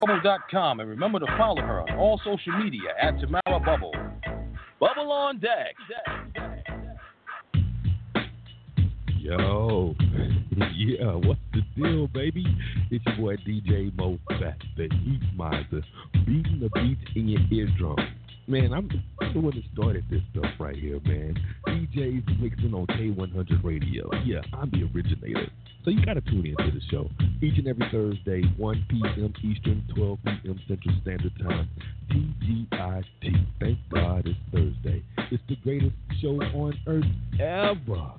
Bubble.com, and remember to follow her on all social media at Tamara Bubble. Bubble on deck. Yo, yeah, what's the deal, baby? It's your boy DJ Mo Fat, the Heat Miser, beating the beats in your eardrum. Man, I'm the one that started this stuff right here, man. DJs mixing on K100 Radio. Yeah, I'm the originator. So you gotta tune into the show each and every Thursday, 1 p.m. Eastern, 12 p.m. Central Standard Time. TGIT. Thank God it's Thursday. It's the greatest show on earth ever.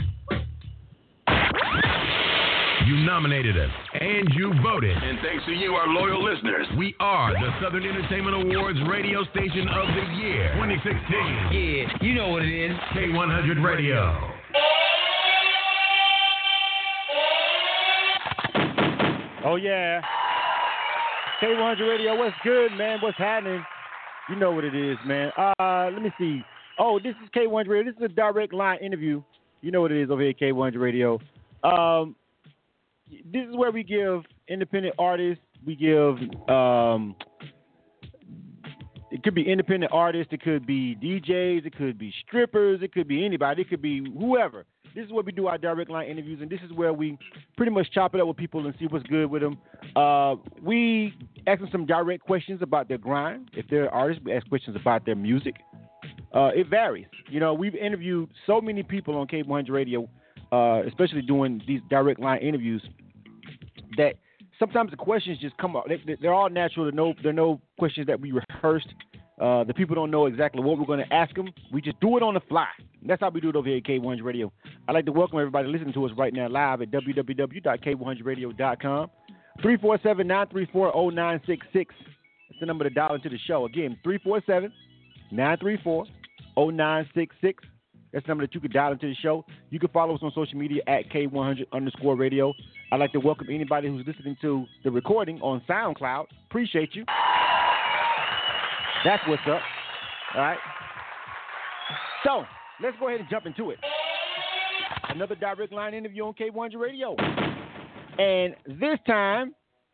You nominated us, and you voted. And thanks to you, our loyal listeners, we are the Southern Entertainment Awards Radio Station of the Year 2016. Yeah, you know what it is. K100 Radio. Oh, yeah. K100 Radio, what's good, man? What's happening? You know what it is, man. Let me see. Oh, this is K100 Radio. This is a direct line interview. You know what it is over here at K100 Radio. This is where we give independent artists, we give, it could be independent artists, it could be DJs, it could be strippers, it could be anybody, it could be whoever. This is where we do our direct line interviews, and this is where we pretty much chop it up with people and see what's good with them. We ask them some direct questions about their grind. If they're artists, we ask questions about their music. It varies. You know, we've interviewed so many people on K100 Radio, especially doing these direct line interviews, that sometimes the questions just come out. They're all natural. There are no questions that we rehearsed. The people don't know exactly what we're going to ask them. We just do it on the fly. That's how we do it over here at K100 Radio. I'd like to welcome everybody listening to us right now live at www.k100radio.com. 347-934-0966. That's the number to dial into the show. Again, 347-934-0966. That's the number that you can dial into the show. You can follow us on social media at K100_radio. I'd like to welcome anybody who's listening to the recording on SoundCloud. Appreciate you. That's what's up. All right. So, let's go ahead and jump into it. Another direct line interview on K100 Radio. And this time,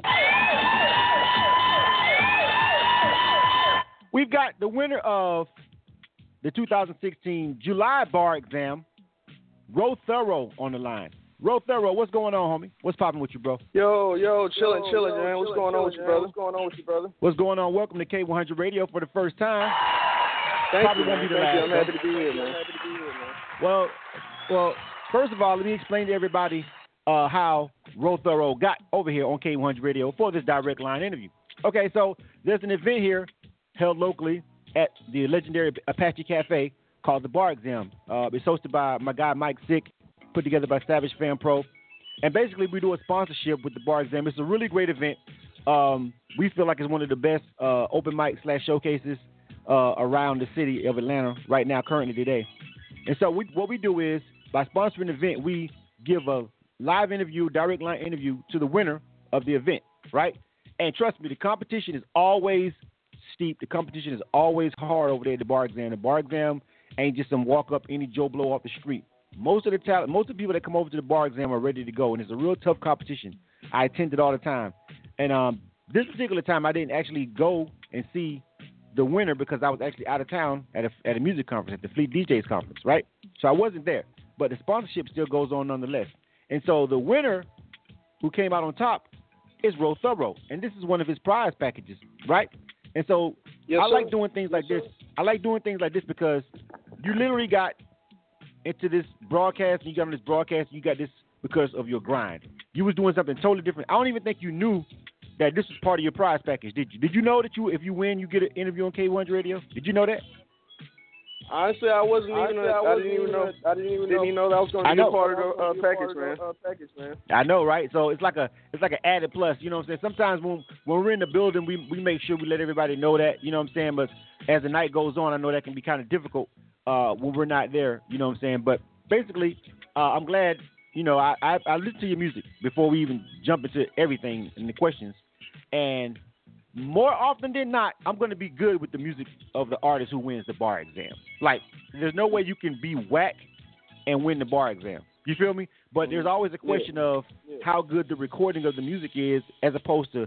we've got the winner of the 2016 July bar exam, Ro Thorough, on the line. Ro Thorough, what's going on, homie? What's popping with you, bro? Yo, chillin', man. What's going on with you, brother? What's going on? Welcome to K100 Radio for the first time. Thank you, man. I'm happy to be here, man. Well, first of all, let me explain to everybody how Ro Thorough got over here on K100 Radio for this direct line interview. Okay, so there's an event here held locally at the legendary Apache Cafe called the Bar Exam. It's hosted by my guy Mike Sick, put together by Savage Fan Pro. And basically we do a sponsorship with the Bar Exam. It's a really great event. We feel like it's one of the best open mic / showcases around the city of Atlanta right now, currently today. And so what we do is, by sponsoring the event, we give a live interview, direct line interview to the winner of the event, right? And trust me, the competition is always steep. The competition is always hard over there at the Bar Exam. The Bar Exam ain't just some walk up any Joe Blow off the street. Most of the people that come over to the Bar Exam are ready to go, and it's a real tough competition. I attend it all the time. And this particular time, I didn't actually go and see the winner because I was actually out of town at a music conference, at the Fleet DJs conference, right? So I wasn't there. But the sponsorship still goes on nonetheless. And so the winner who came out on top is Ro Thorough, and this is one of his prize packages, right? And so I like doing things like this. I like doing things like this because you literally got into this broadcast, and you got on this broadcast, and you got this because of your grind. You was doing something totally different. I don't even think you knew that this was part of your prize package, did you? Did you know that if you win, you get an interview on K100 Radio? Did you know that? Honestly, I didn't even know that was going to be a part of the package, man. I know, right? So it's like an added plus. You know what I'm saying? Sometimes when we're in the building, we make sure we let everybody know that. You know what I'm saying? But as the night goes on, I know that can be kind of difficult when we're not there. You know what I'm saying? But basically, I'm glad. You know, I listen to your music before we even jump into everything and the questions. And more often than not, I'm going to be good with the music of the artist who wins the bar exam. Like, there's no way you can be whack and win the bar exam. You feel me? But there's always a question of how good the recording of the music is as opposed to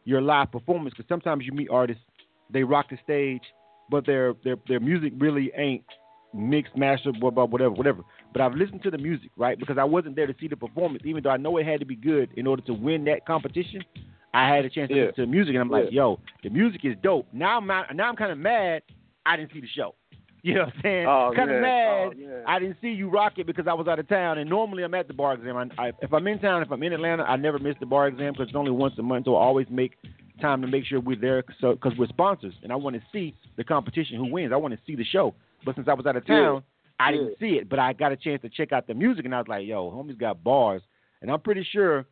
your live performance, because sometimes you meet artists, they rock the stage, but their music really ain't mixed, mastered, whatever. But I've listened to the music, right? Because I wasn't there to see the performance, even though I know it had to be good in order to win that competition. I had a chance to listen to the music, and I'm like, yo, the music is dope. Now I'm kind of mad I didn't see the show. You know what I'm saying? Kind of mad I didn't see you rock it because I was out of town. And normally I'm at the bar exam. If I'm in town, if I'm in Atlanta, I never miss the bar exam because it's only once a month. So I always make time to make sure we're there because we're sponsors. And I want to see the competition, who wins. I want to see the show. But since I was out of town, I didn't see it. But I got a chance to check out the music, and I was like, yo, homie's got bars. And I'm pretty sure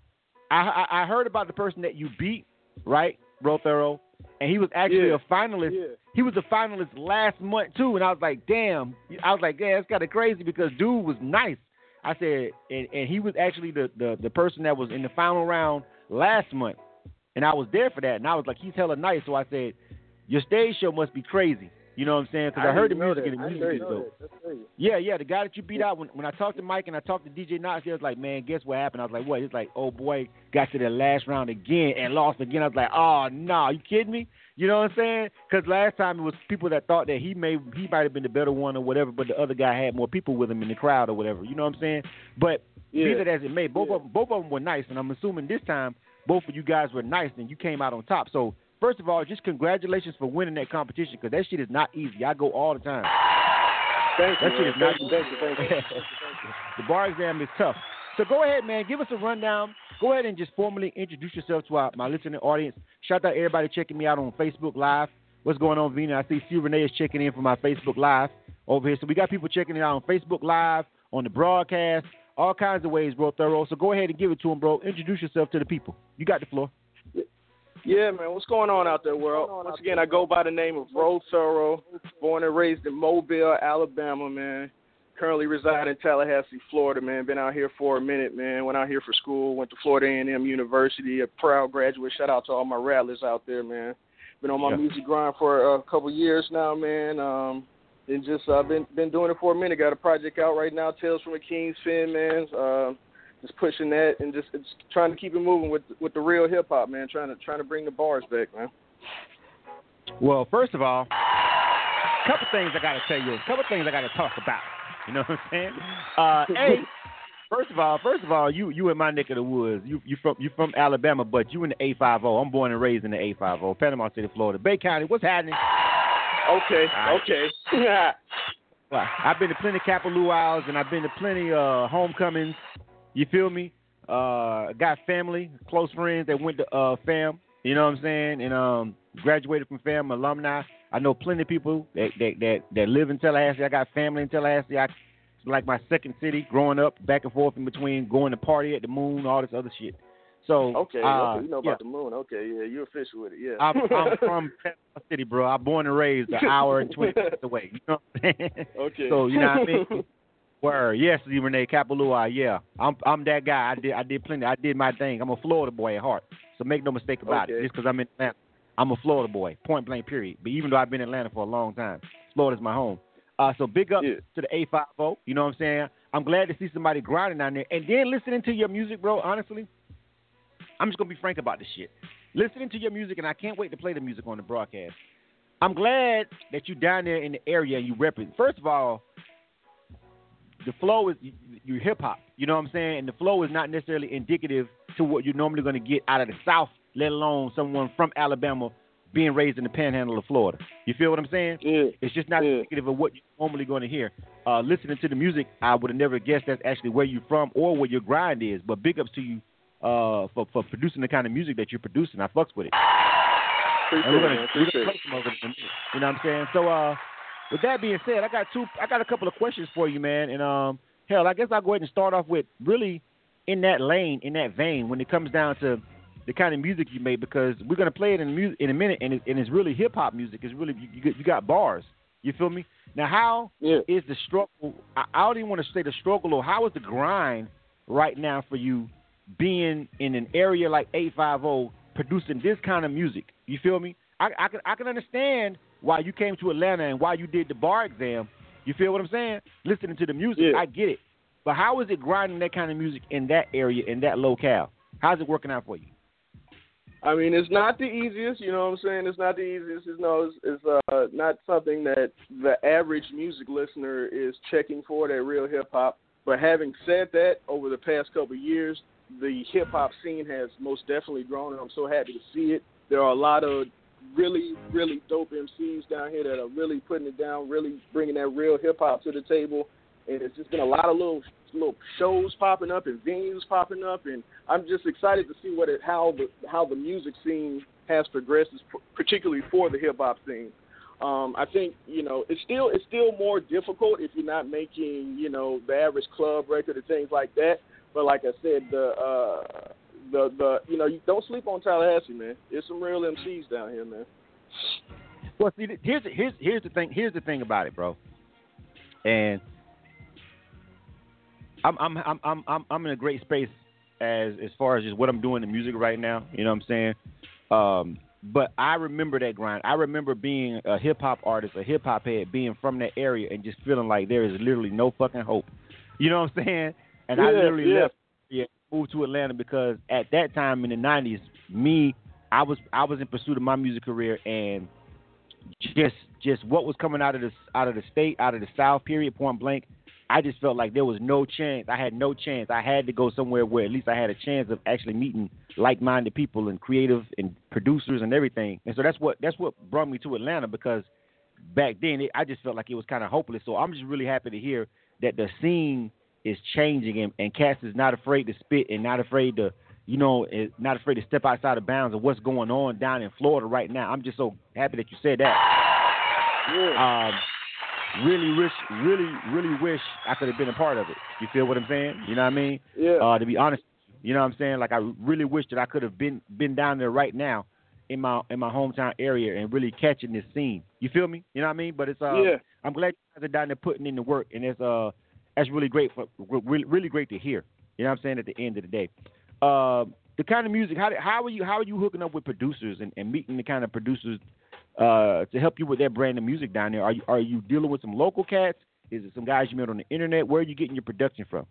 I heard about the person that you beat, right, Bro Thorough? And he was actually a finalist. Yeah. He was a finalist last month, too. And I was like, damn. It's kind of crazy because dude was nice. I said, and he was actually the person that was in the final round last month. And I was there for that. And I was like, he's hella nice. So I said, your stage show must be crazy. You know what I'm saying? Because I heard the music and the music is dope. Yeah, the guy that you beat out, when I talked to Mike and I talked to DJ Knox, he was like, man, guess what happened? I was like, what? He's like, oh, boy, got to the last round again and lost again. I was like, oh, no, you kidding me? You know what I'm saying? Because last time it was people that thought that he might have been the better one or whatever, but the other guy had more people with him in the crowd or whatever. You know what I'm saying? But be that as it may, both of them were nice, and I'm assuming this time both of you guys were nice and you came out on top. So, first of all, just congratulations for winning that competition because that shit is not easy. I go all the time. Thank you. That shit is not easy. The bar exam is tough. So go ahead, man. Give us a rundown. Go ahead and just formally introduce yourself to my listening audience. Shout out everybody checking me out on Facebook Live. What's going on, Vina? I see C. Renee is checking in for my Facebook Live over here. So we got people checking it out on Facebook Live, on the broadcast, all kinds of ways, Bro Thorough. So go ahead and give it to them, bro. Introduce yourself to the people. You got the floor. Yeah, man. What's going on out there, world? Once again, I go by the name of Bro Thorough, born and raised in Mobile, Alabama, man. Currently reside in Tallahassee, Florida, man. Been out here for a minute, man. Went out here for school. Went to Florida A&M University, a proud graduate. Shout out to all my Rattlers out there, man. Been on my music grind for a couple years now, man. And just been doing it for a minute. Got a project out right now, Tales from a King's Fin, man. Just pushing that and just trying to keep it moving with the real hip hop, man. Trying to bring the bars back, man. Well, first of all, a couple things I got to tell you. A couple things I got to talk about. You know what I'm saying? First of all, you in my neck of the woods. You from Alabama, but you in the A50. I'm born and raised in the A50, Panama City, Florida, Bay County. What's happening? Okay. Well, I've been to plenty Kappa Luau's and I've been to plenty homecomings. You feel me? Got family, close friends that went to FAM. You know what I'm saying? And graduated from FAM, alumni. I know plenty of people that live in Tallahassee. I got family in Tallahassee. It's like my second city. Growing up, back and forth in between, going to party at the Moon, all this other shit. So you know about the Moon. Okay, yeah, you're official with it. Yeah, I'm from Panama City, bro. I'm born and raised an hour and 20 minutes away. You know what I'm saying? Okay. So you know what I mean. Word, yes, Renee Kapalua, yeah. I'm that guy. I did plenty. I did my thing. I'm a Florida boy at heart. So make no mistake about it. Just because I'm in Atlanta, I'm a Florida boy, point blank, period. But even though I've been in Atlanta for a long time, Florida's my home. So big up to the A50. You know what I'm saying? I'm glad to see somebody grinding down there. And then listening to your music, bro, honestly, I'm just going to be frank about this shit. Listening to your music, and I can't wait to play the music on the broadcast. I'm glad that you're down there in the area and you rep it. First of all, the flow is you hip hop, you know what I'm saying? And the flow is not necessarily indicative to what you're normally going to get out of the South, let alone someone from Alabama being raised in the panhandle of Florida. You feel what I'm saying? Yeah. It's just not indicative of what you're normally going to hear. Listening to the music, I would have never guessed that's actually where you're from or where your grind is. But big ups to you for producing the kind of music that you're producing. I fucks with it. Appreciate it. Play some of it, you know what I'm saying? So, with that being said, I got a couple of questions for you, man. And hell, I guess I'll go ahead and start off with really in that lane, in that vein, when it comes down to the kind of music you make, because we're gonna play it in a minute, and it's really hip hop music. It's really you got bars. You feel me? Now, how is the struggle? I don't even want to say the struggle, or how is the grind right now for you, being in an area like 850, producing this kind of music? You feel me? I can understand why you came to Atlanta and why you did the bar exam. You feel what I'm saying? Listening to the music, I get it. But how is it grinding that kind of music in that area, in that locale? How's it working out for you? I mean, it's not the easiest, you know what I'm saying? It's not the easiest. It's not something that the average music listener is checking for, that real hip-hop. But having said that, over the past couple of years, the hip-hop scene has most definitely grown, and I'm so happy to see it. There are a lot of really, really dope MCs down here that are really putting it down, really bringing that real hip-hop to the table. And it's just been a lot of little shows popping up and venues popping up, and I'm just excited to see how the music scene has progressed, particularly for the hip hop scene. I think it's still more difficult if you're not making the average club record and things like that. But like I said, you don't sleep on Tallahassee, man. There's some real MCs down here, man. Well, see, here's the thing. Here's the thing about it, bro. And I'm in a great space as far as just what I'm doing in music right now. You know what I'm saying? But I remember that grind. I remember being a hip hop artist, a hip hop head, being from that area, and just feeling like there is literally no fucking hope. You know what I'm saying? And I literally left, moved to Atlanta because at that time in the '90s, I was in pursuit of my music career, and just what was coming out of the state, out of the South, period, point blank. I just felt like there was no chance. I had no chance. I had to go somewhere where at least I had a chance of actually meeting like-minded people and creative and producers and everything. And so that's what brought me to Atlanta, because back then I just felt like it was kind of hopeless. So I'm just really happy to hear that the scene is changing, and Cass is not afraid to spit and not afraid to not afraid to step outside of bounds of what's going on down in Florida right now. I'm just so happy that you said that. Yeah. Really wish I could have been a part of it. You feel what I'm saying? You know what I mean? Yeah. To be honest, you know what I'm saying? Like, I really wish that I could have been down there right now in my hometown area and really catching this scene. You feel me? You know what I mean? But it's I'm glad you guys are down there putting in the work, and that's really great really great to hear. You know what I'm saying? At the end of the day, the kind of music. How are you hooking up with producers and meeting the kind of producers to help you with that brand of music down there? Are you dealing with some local cats? Is it some guys you met on the internet? Where are you getting your production from?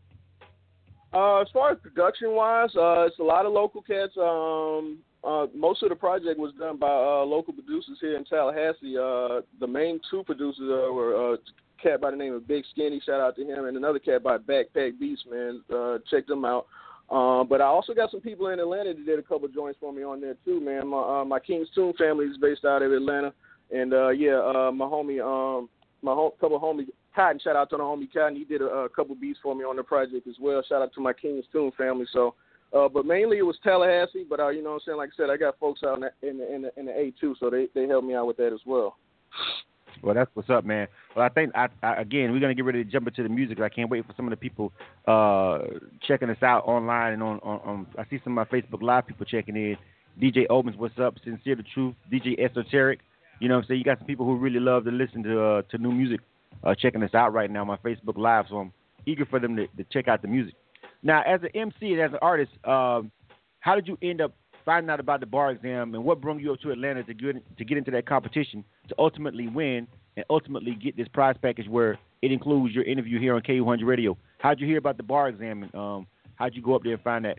As far as production-wise, it's a lot of local cats. Most of the project was done by local producers here in Tallahassee. The main two producers were a cat by the name of Big Skinny, shout out to him, and another cat by Backpack Beast, man. Check them out. But I also got some people in Atlanta that did a couple joints for me on there too, man. My King's Tune family is based out of Atlanta, and my homie, couple homie Cotton, shout out to the homie Cotton. He did a couple beats for me on the project as well. Shout out to my King's Tune family. So, but mainly it was Tallahassee. But you know what I'm saying? Like I said, I got folks out in the A too, so they helped me out with that as well. Well, that's what's up, man. Well, I think, again, we're going to get ready to jump into the music. I can't wait for some of the people checking us out online and on I see some of my Facebook Live people checking in. DJ Opens, what's up? Sincere the Truth. DJ Esoteric. You know what I'm saying? You got some people who really love to listen to new music checking us out right now on my Facebook Live, so I'm eager for them to check out the music. Now, as an MC and as an artist, how did you end up finding out about the bar exam, and what brought you up to Atlanta to get into that competition to ultimately win and ultimately get this prize package where it includes your interview here on KU100 Radio? How'd you hear about the bar exam, and how'd you go up there and find that?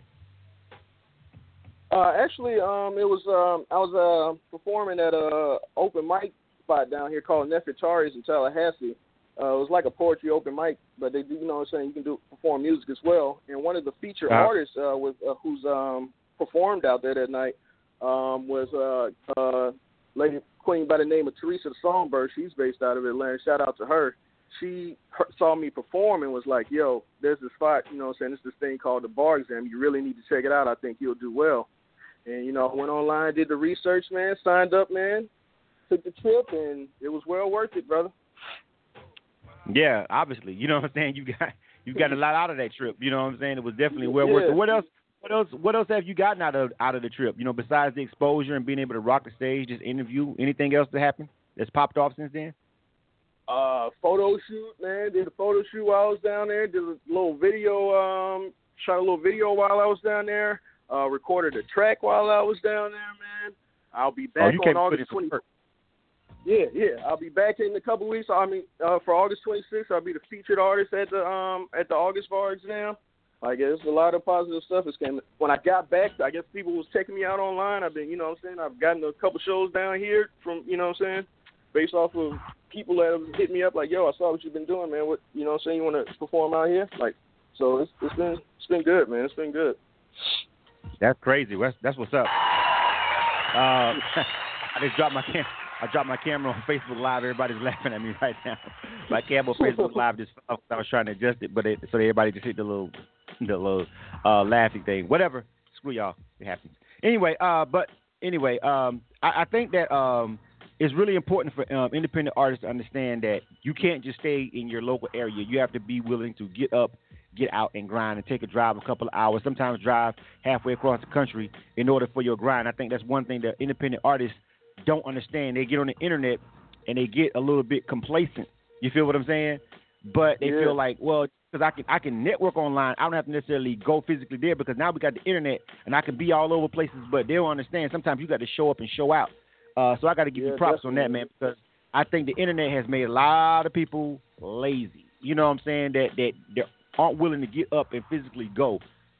Actually, it was I was performing at a open mic spot down here called Nefertari's in Tallahassee. It was like a poetry open mic, but they do, you know what I'm saying, you can perform music as well. And one of the featured artists who's performed out there that night was a lady queen by the name of Teresa the Songbird. She's based out of Atlanta. Shout out to her. She saw me perform and was like, yo, there's this spot, you know what I'm saying, it's this thing called the bar exam. You really need to check it out. I think you'll do well. And, you know, I went online, did the research, man, signed up, man, took the trip, and it was well worth it, brother. Yeah, obviously. You know what I'm saying? You got a lot out of that trip. You know what I'm saying? It was definitely well worth it. What else have you gotten out of the trip? You know, besides the exposure and being able to rock the stage, just interview, anything else that happened that's popped off since then? Photo shoot, man. Did a photo shoot while I was down there. Did a little video, shot a little video while I was down there. Recorded a track while I was down there, man. I'll be back on August 21st. Yeah. I'll be back in a couple weeks. I mean, for August 26th, I'll be the featured artist at the August bar exam. Like, there's a lot of positive stuff that's came. When I got back, I guess people was checking me out online. I've been, you know what I'm saying, I've gotten a couple shows down here from, you know what I'm saying, based off of people that have hit me up like, yo, I saw what you've been doing, man. What, you know what I'm saying, you want to perform out here? Like, so it's been good, man. It's been good. That's crazy. That's what's up. I just dropped my camera on Facebook Live. Everybody's laughing at me right now. My camera on Facebook Live just I was trying to adjust it, but so everybody just hit the little laughing thing. Whatever. Screw y'all. It happens. Anyway, I think that it's really important for independent artists to understand that you can't just stay in your local area. You have to be willing to get up, get out and grind and take a drive a couple of hours, sometimes drive halfway across the country in order for your grind. I think that's one thing that independent artists don't understand. They get on the internet and they get a little bit complacent. You feel what I'm saying? But they feel like, well, because I can network online, I don't have to necessarily go physically there because now we got the internet and I can be all over places. But they don't understand. Sometimes you got to show up and show out. So I got to give you props on that, man, because I think the internet has made a lot of people lazy. You know what I'm saying? That they aren't willing to get up and physically go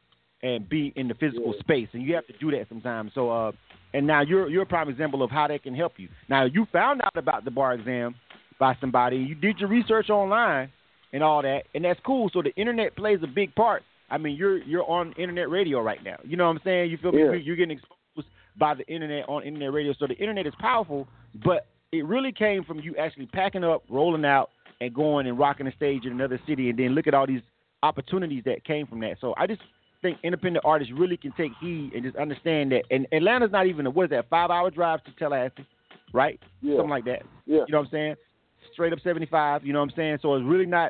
and be in the physical space, and you have to do that sometimes. So, and now you're a prime example of how that can help you. Now you found out about the bar exam by somebody, you did your research online and all that, and that's cool. So the internet plays a big part. I mean, you're on internet radio right now. You know what I'm saying? You feel me? You're getting exposed by the internet on internet radio. So the internet is powerful, but it really came from you actually packing up, rolling out, and going and rocking the stage in another city, and then look at all these opportunities that came from that. So I just think independent artists really can take heed and just understand that. And Atlanta's not even a 5-hour drive to Tallahassee, right? Yeah. Something like that. Yeah. You know what I'm saying? Straight up 75. You know what I'm saying? So it's really not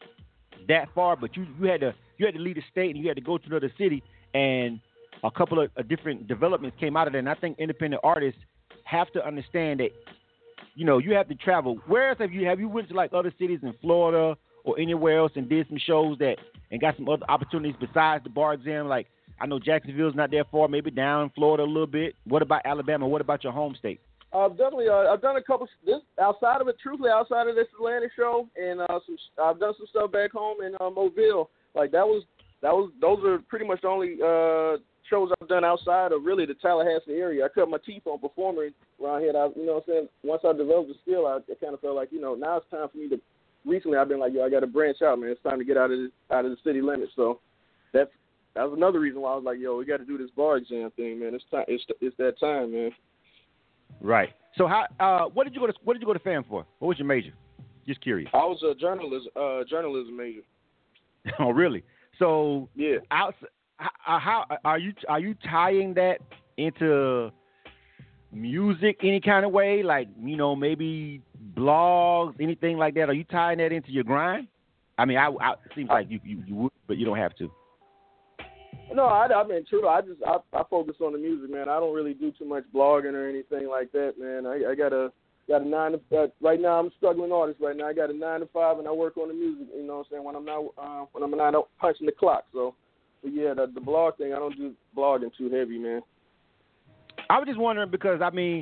that far. But you had to leave the state and you had to go to another city, and a couple of different developments came out of that. And I think independent artists have to understand that, you know, you have to travel. Where else have you went to like other cities in Florida or anywhere else and did some shows and got some other opportunities besides the bar exam? Like, I know Jacksonville's not that far, maybe down in Florida a little bit. What about Alabama? What about your home state? Definitely, I've done a couple outside of this Atlanta show, and I've done some stuff back home in Mobile. Like those are pretty much the only shows I've done outside of really the Tallahassee area. I cut my teeth on performing around here. You know what I'm saying? Once I developed the skill, I kind of felt like, you know, now it's time for me to. Recently, I've been like, yo, I got to branch out, man. It's time to get out of the city limits. So that was another reason why I was like, yo, we got to do this bar exam thing, man. It's time. It's that time, man. Right. So how? What did you go to FAM for? What was your major? Just curious. I was a journalism major. Oh, really? So yeah. How are you tying that into music any kind of way? Like, you know, maybe blogs, anything like that? Are you tying that into your grind? I mean, it seems like you would, but you don't have to. No, I mean, true. I focus on the music, man. I don't really do too much blogging or anything like that, man. I got a 9 to right now. I'm a struggling artist right now. I got a 9 to 5, and I work on the music. You know what I'm saying? When I'm not punching the clock. So, but yeah, the blog thing, I don't do blogging too heavy, man. I was just wondering because, I mean,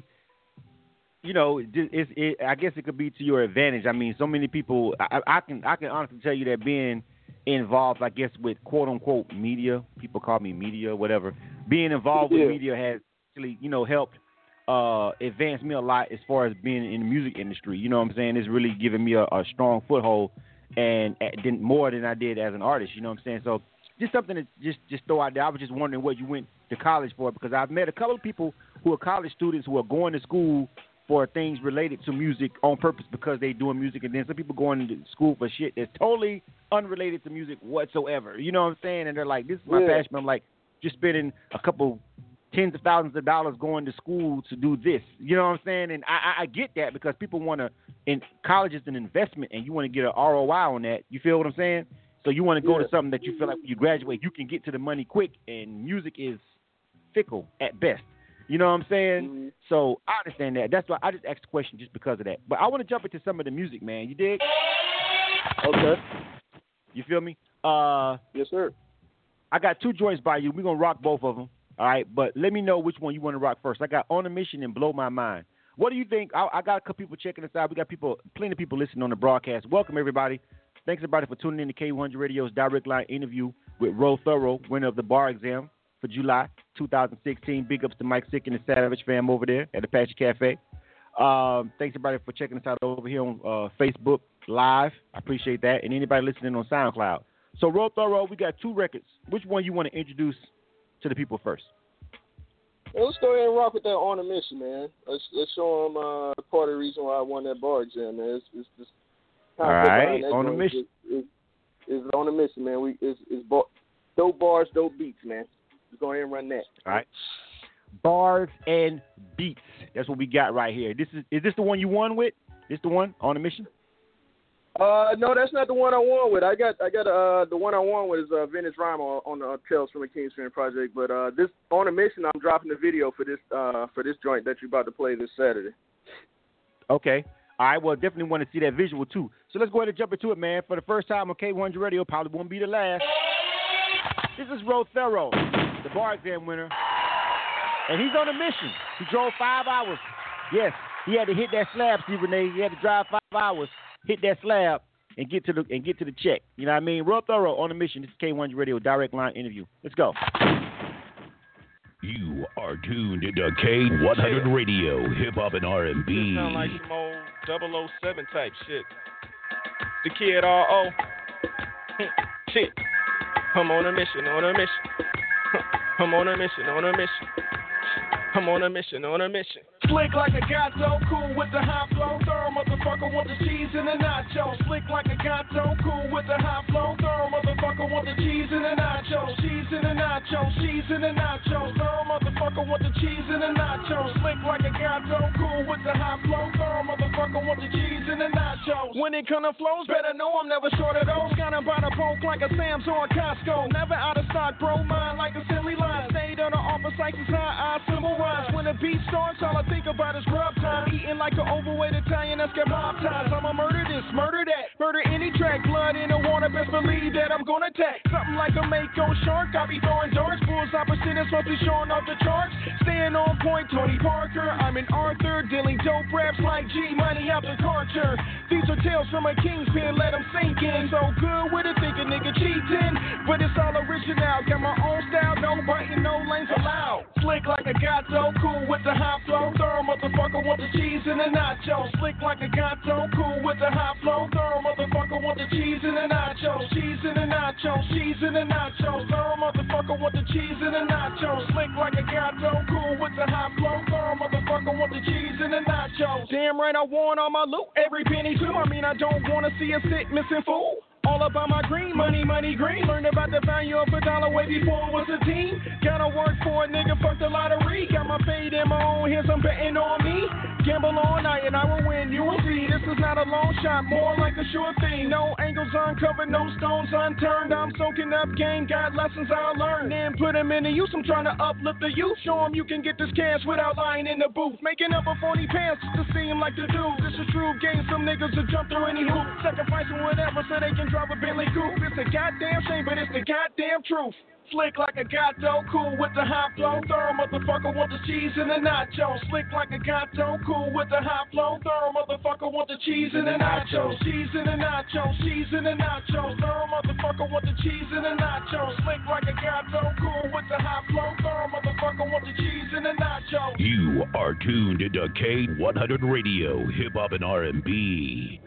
you know, I guess it could be to your advantage. I mean, so many people, I can honestly tell you that being involved, I guess, with quote-unquote media, people call me media, whatever, being involved with media has actually, you know, helped advance me a lot as far as being in the music industry. You know what I'm saying? It's really given me a strong foothold and more than I did as an artist. You know what I'm saying? So just something to just throw out there. I was just wondering what you went to college for, because I've met a couple of people who are college students who are going to school for things related to music on purpose because they're doing music, and then some people going to school for shit that's totally unrelated to music whatsoever. You know what I'm saying? And they're like, this is my passion. I'm like, just spending a couple tens of thousands of dollars going to school to do this. You know what I'm saying? And I get that because people want to, and college is an investment, and you want to get an ROI on that. You feel what I'm saying? So you want to go to something that you feel like when you graduate, you can get to the money quick, and music is fickle at best. You know what I'm saying? Mm-hmm. So I understand that. That's why I just asked the question just because of that. But I want to jump into some of the music, man. You dig? Okay. You feel me? Yes, sir. I got 2 joints by you. We're going to rock both of them. All right? But let me know which one you want to rock first. I got On a Mission and Blow My Mind. What do you think? I got a couple people checking us out. We got plenty of people listening on the broadcast. Welcome, everybody. Thanks, everybody, for tuning in to K100 Radio's Direct Line interview with Ro Thorough, winner of the bar exam for July 2016. Big ups to Mike Sick and the Savage fam over there at Apache Cafe. Thanks everybody for checking us out over here on Facebook Live. I appreciate that. And anybody listening on SoundCloud. So Ro Thorough, we got 2 records. Which one you want to introduce to the people first? Well, let's go ahead and rock with that On a Mission, man. Let's show them part of the reason why I won that bar exam, man. It's just all right, On a Mission. It's On a Mission, man. It's dope bars, dope beats, man. Let's go ahead and run that. All right. Bars and beats. That's what we got right here. Is this the one you won with? This the one, On a Mission? No, that's not the one I won with. I got the one I won with is Vintage Rhyme on the Tales from a King's Fan project. But this On a Mission, I'm dropping the video for this joint that you're about to play this Saturday. Okay. All right. Well, definitely want to see that visual too. So let's go ahead and jump into it, man. For the first time on K100 Radio, probably won't be the last. This is Ro Thorough, the bar exam winner, and he's on a mission. He drove 5 hours. Yes, he had to hit that slab, Steve Renee. He had to drive 5 hours. Hit that slab and get to the check. You know what I mean? Ro Thorough on a mission. This is K100 Radio direct line interview. Let's go. You are tuned into K100 Radio, hip hop and R&B. This sound like some old 007 type shit. The Kid R.O. Shit. I'm on a mission, on a mission. I'm on a mission, on a mission. I'm on a mission, on a mission. Slick like a gato, cool with the high flow. Thorough motherfucker want the cheese and the nacho. Slick like a gato, cool with the high flow. Thorough motherfucker want the cheese and the nacho. Cheese and the nacho, cheese and the nacho. Thorough motherfucker want the cheese and the nacho. Slick like a gato, cool with the high flow. Thorough motherfucker want the cheese and the nachos. When it come to flows, better know I'm never short of those. Got 'em by the poke like a Sam's or a Costco. Never out of stock, bro. Mine like a silly line. Stayed on the office like high, I symbol rise. When the beat starts, all I think about is grub time. Eating like an overweight Italian, that's got mob ties. I'ma murder this, murder that, murder any track. Blood in the water, best believe that I'm gonna attack. Something like a Mako shark, I be throwing darts. Bulls opposite, must be showing off the charts. Staying on point, Tony Parker. I'm an Arthur, dealing dope raps like G Money after Carter. These are tales from a king's pen, let them sink in. So good with it, think a nigga cheating, but it's all original. Got my own style, no biting, no lanes allowed. Slick like a gato, cool with the high flow. Thorough motherfucker want the cheese and the nacho. Slick like a gato, cool with the high flow. Thorough motherfucker want the cheese and the nacho. Cheese and the nacho, cheese and the nacho. Thorough motherfucker want the cheese and the nacho. Slick like a gato, cool with the high flow. Thorough motherfucker want the cheese and the nacho. Damn right I want all my loot, every penny too. I mean I don't wanna see a sick missing fool. All about my green, money, money green. Learned about the value of $1 way before it was a team. Gotta work for a nigga, fuck the lottery. Got my fade in my own hands, I'm betting on me. Gamble all night and I will win, you will see. This is not a long shot, more like a sure thing. No angles uncovered, no stones unturned. I'm soaking up game, got lessons I learned. Then put them into use, I'm trying to uplift the youth. Show them you can get this cash without lying in the booth. Making up a 40 pants to seem like the dude. This is true game, some niggas will jump through any hoop. Sacrificing whatever so they can drive a Bentley coupe. It's a goddamn shame, but it's the goddamn truth. Slick like a gato, cool with the high flow. Thorough motherfucker want the cheese and the nacho. Slick like a gato, cool with the high flow. Thorough motherfucker want the cheese and the nacho. Cheese and the nacho, cheese and the nacho. Thorough motherfucker want the cheese and the nacho. Slick like a gato, cool with the high flow. Thorough motherfucker want the cheese and the nacho. You are tuned into K100 Radio, hip hop and R&B.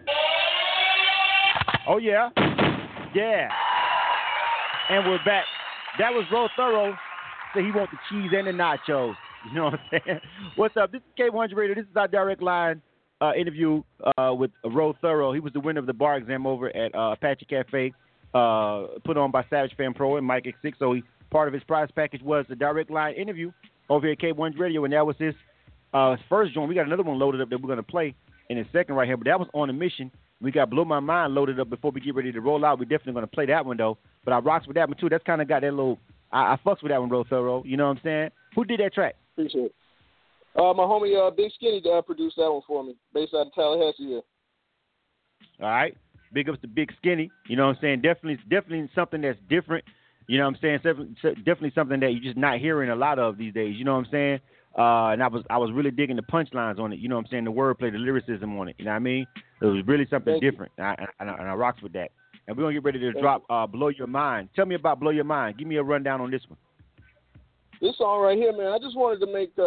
Oh yeah, yeah. And we're back. That was Ro Thorough. So he wants the cheese and the nachos. You know what I'm saying? What's up? This is K100 Radio. This is our direct line interview with Ro Thorough. He was the winner of the bar exam over at Apache Cafe, put on by Savage Fan Pro and Mike X6. So part of his prize package was the direct line interview over here at K100 Radio, and that was his first joint. We got another one loaded up that we're going to play in a second right here, but that was On a Mission. We got Blow My Mind loaded up before we get ready to roll out. We're definitely going to play that one, though. But I rocks with that one, too. That's kind of got that little – I fucks with that one, Ro Thorough. You know what I'm saying? Who did that track? Appreciate it. My homie Big Skinny produced that one for me, based out of Tallahassee here. All right. Big ups to Big Skinny. You know what I'm saying? Definitely something that's different. You know what I'm saying? Definitely something that you're just not hearing a lot of these days. You know what I'm saying? And I was really digging the punchlines on it. You know what I'm saying? The wordplay, the lyricism on it. You know what I mean? It was really something different. And I rocks with that. and we're gonna get ready to drop "Blow Your Mind." Tell me about "Blow Your Mind." Give me a rundown on this one. This song right here, man. I just wanted to make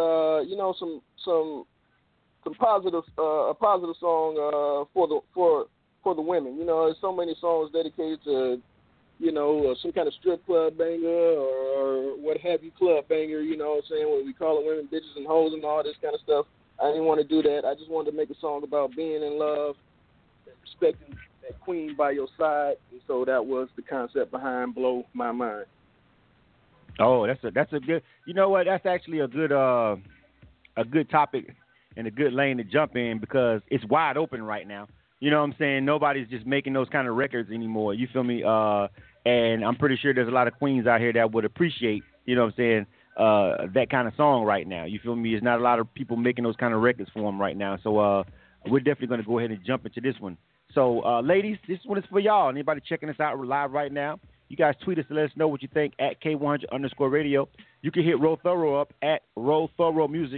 some positive a positive song for the women. You know, there's so many songs dedicated to some kind of strip club banger or what have you, club banger. You know what I'm saying? What we call it, women bitches and hoes and all this kind of stuff. I didn't want to do that. I just wanted to make a song about being in love and respecting that queen by your side. And so that was the concept behind "Blow My Mind." Oh, that's a good. You know what? That's actually a good topic and a good lane to jump in because it's wide open right now. You know what I'm saying? Nobody's just making those kind of records anymore. You feel me? And I'm pretty sure there's a lot of queens out here that would appreciate, you know what I'm saying, that kind of song right now. You feel me? There's not a lot of people making those kind of records for them right now. So we're definitely going to go ahead and jump into this one. So, ladies, this one is for y'all. Anybody checking us out live right now? You guys tweet us to let us know what you think at K100_radio. You can hit Ro Thorough up at Ro Thorough Music,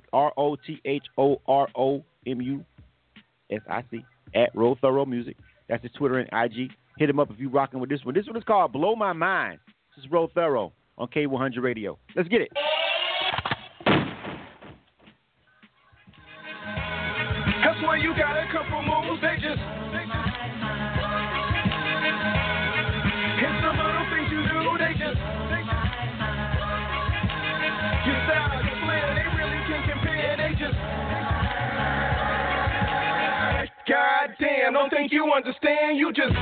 ROTHOROMUSIC, at Ro Thorough Music. That's his Twitter and IG. Hit him up if you rocking with this one. This one is called "Blow My Mind." This is Ro Thorough on K100 Radio. Let's get it. That's why you got a couple moves, they just it's the little things you do, they just your style, your flair, they really can't compare, they just God damn, don't think you understand, you just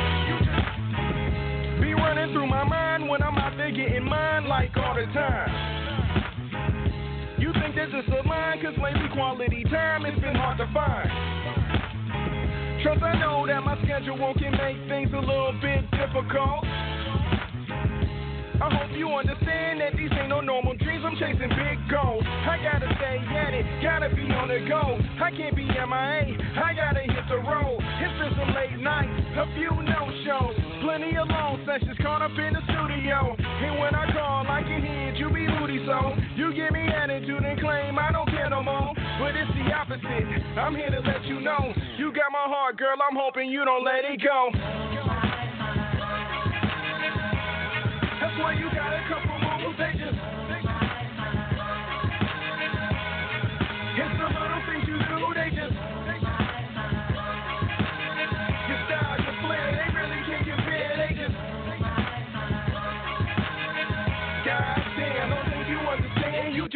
be running through my mind when I'm out there getting mine like all the time. You think this is a line, cause lately quality time it's been hard to find. Trust I know that my schedule can make things a little bit difficult. I hope you understand that these ain't no normal dreams, I'm chasing big goals. I gotta stay at it, gotta be on the go. I can't be MIA, I gotta hit the road. It's been some late nights, a few no-shows, plenty of long sessions caught up in the studio. And when I call, I can hear it, you be moody, so you give me attitude and claim I don't care no more. But it's the opposite, I'm here to let you know. You got my heart, girl, I'm hoping you don't let it go. That's why you got a couple moves, they just it's the little things you do, they just your style, your flair, they really can't compare, they just God damn, don't think you understand, you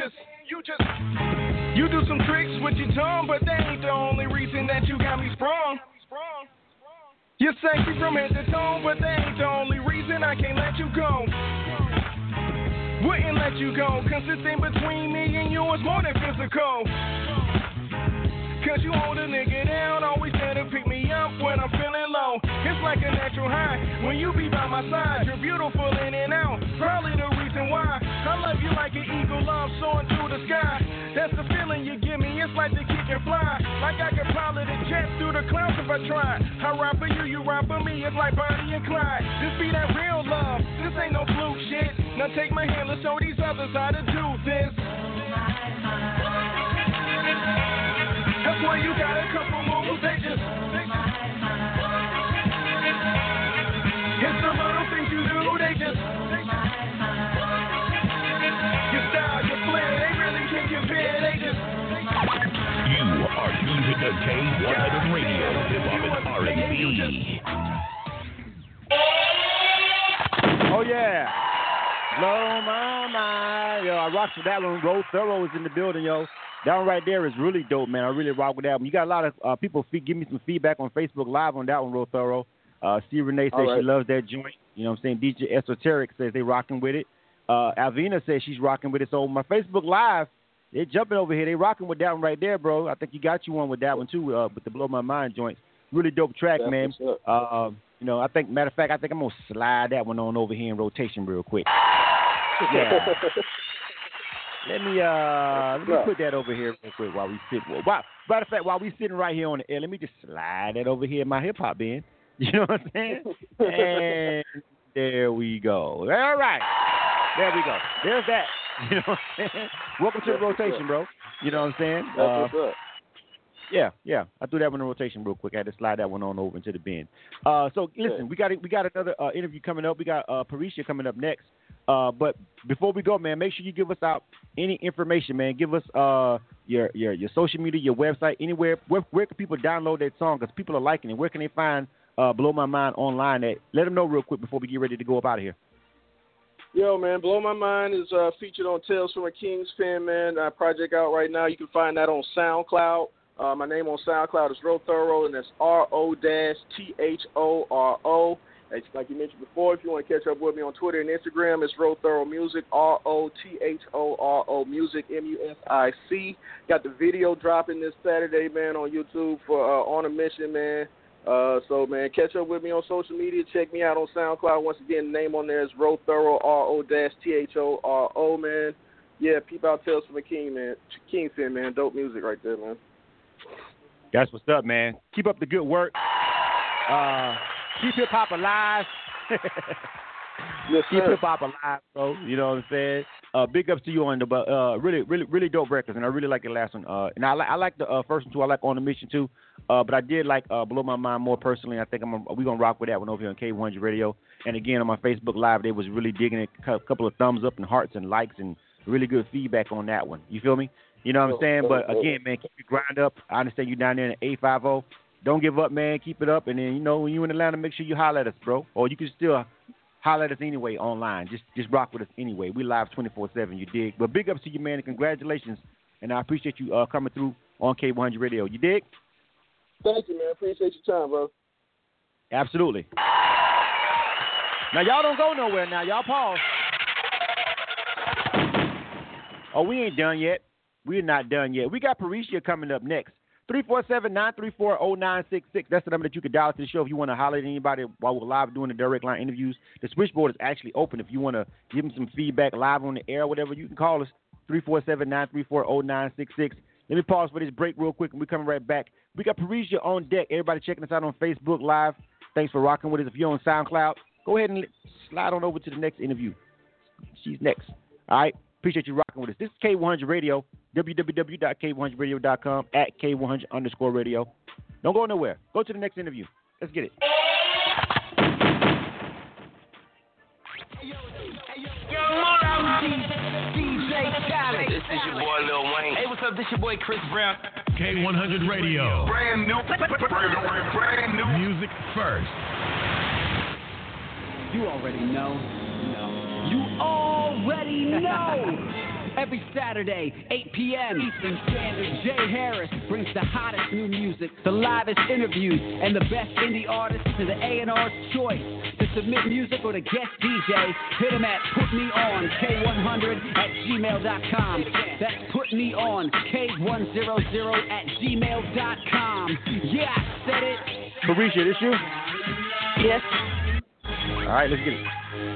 do some tricks with your tongue, but they ain't the only reason that you got me sprung. You're sexy from head to toe, but that ain't the only reason I can't let you go. Wouldn't let you go, cause this thing between me and you is more than physical. Cause you hold a nigga down, always there to pick me up when I'm feeling low. It's like a natural high, when you be by my side, you're beautiful in and out, probably the reason why. I love you like an eagle love soaring through the sky. That's the feeling you give me, it's like the kick and fly. Like I could pilot a jet through the clouds if I tried. I ride for you, you ride for me, it's like Bonnie and Clyde. This be that real love, this ain't no fluke shit. Now take my hand, let's show these others how to do this. That's why you got a couple moves, they just it's the little things you do, they just your style, your flair, they really can't compare, they just You are tuned to K100 Radio, hip-hop and R&B. Oh, yeah. Blow my mind. Yo, I rocked with that one. Ro Thorough is in the building, yo. That one right there is really dope, man. I really rock with that one. You got a lot of people give me some feedback on Facebook Live on that one, Ro Thorough. C. Renee says she loves that joint. You know what I'm saying? DJ Esoteric says they rocking with it. Alvina says she's rocking with it. So my Facebook Live, they're jumping over here. They rocking with that one right there, bro. I think you got you one with that one, too, with the Blow My Mind joint. Really dope track, man. You know, I think, matter of fact, I think I'm going to slide that one on over here in rotation real quick. Yeah. Let me put that over here real quick while we sit. Matter of fact, while we sitting right here on the air, let me just slide that over here in my hip-hop bin. You know what I'm saying? And there we go. All right. There we go. There's that. You know what I'm saying? Welcome to the rotation, bro. You know what I'm saying? Yeah. I threw that one in rotation real quick. I had to slide that one on over into the bin. So listen, we got another interview coming up. We got Parisha coming up next. But before we go, man, make sure you give us out any information, man. Give us your social media, your website, anywhere. Where can people download that song? Because people are liking it. Where can they find Blow My Mind online at? Let them know real quick before we get ready to go up out of here. Yo, man, Blow My Mind is featured on Tales from a King's Pen, man. Project out right now. You can find that on SoundCloud. My name on SoundCloud is Ro Thorough, and that's RO-THORO. Like you mentioned before, if you want to catch up with me on Twitter and Instagram, it's Ro Thorough Music, ROTHORO Music, MUSIC. Got the video dropping this Saturday, man, on YouTube for On a Mission, man. So, man, catch up with me on social media. Check me out on SoundCloud. Once again, the name on there is Ro Thorough, RO-THORO, man. Yeah, peep out Tales from a King, man. Kingfin, man. Dope music right there, man. That's what's up, man. Keep up the good work. Keep hip-hop alive. Yes, Keep sir. hip-hop alive, bro. You know what I'm saying? Big ups to you on the really dope records, and I really like the last one. And I like the first one too. I like On a Mission too. But I did like Blow My Mind more personally. I think we're gonna rock with that one over here on K100 Radio. And again on my Facebook Live, they was really digging it. A couple of thumbs up and hearts and likes and really good feedback on that one. You feel me? You know what I'm saying? But again, man, keep your grind up. I understand you down there in 850. Don't give up, man. Keep it up. And then, when you in Atlanta, make sure you holler at us, bro. Or you can still holler at us anyway online. Just rock with us anyway. We live 24/7, you dig? But big ups to you, man, and congratulations. And I appreciate you coming through on K100 Radio. You dig? Thank you, man. Appreciate your time, bro. Absolutely. Now, y'all don't go nowhere now. Y'all pause. Oh, we ain't done yet. We're not done yet. We got Parisha coming up next. 347-934-0966. That's the number that you can dial to the show if you want to holler at anybody while we're live doing the direct line interviews. The switchboard is actually open. If you want to give them some feedback live on the air or whatever, you can call us, 347-934-0966. Let me pause for this break real quick, and we're coming right back. We got Parisha on deck. Everybody checking us out on Facebook Live. Thanks for rocking with us. If you're on SoundCloud, go ahead and slide on over to the next interview. She's next. All right? Appreciate you rocking with us. This is K100 Radio, www.k100radio.com, at K100_radio. Don't go nowhere. Go to the next interview. Let's get it. This is your boy Lil Wayne. Hey, what's up? This your boy Chris Brown. K100 Radio. Brand new. Music first. You already know. You already know. Every Saturday, 8 p.m. Eastern Standard, Jay Harris brings the hottest new music, the livest interviews, and the best indie artists to the A&R's choice. To submit music or to guest DJ, hit him at putmeonk100@gmail.com. That's putmeonk100@gmail.com. Yeah, I said it. Parisha, this you? Yes. All right, let's get it.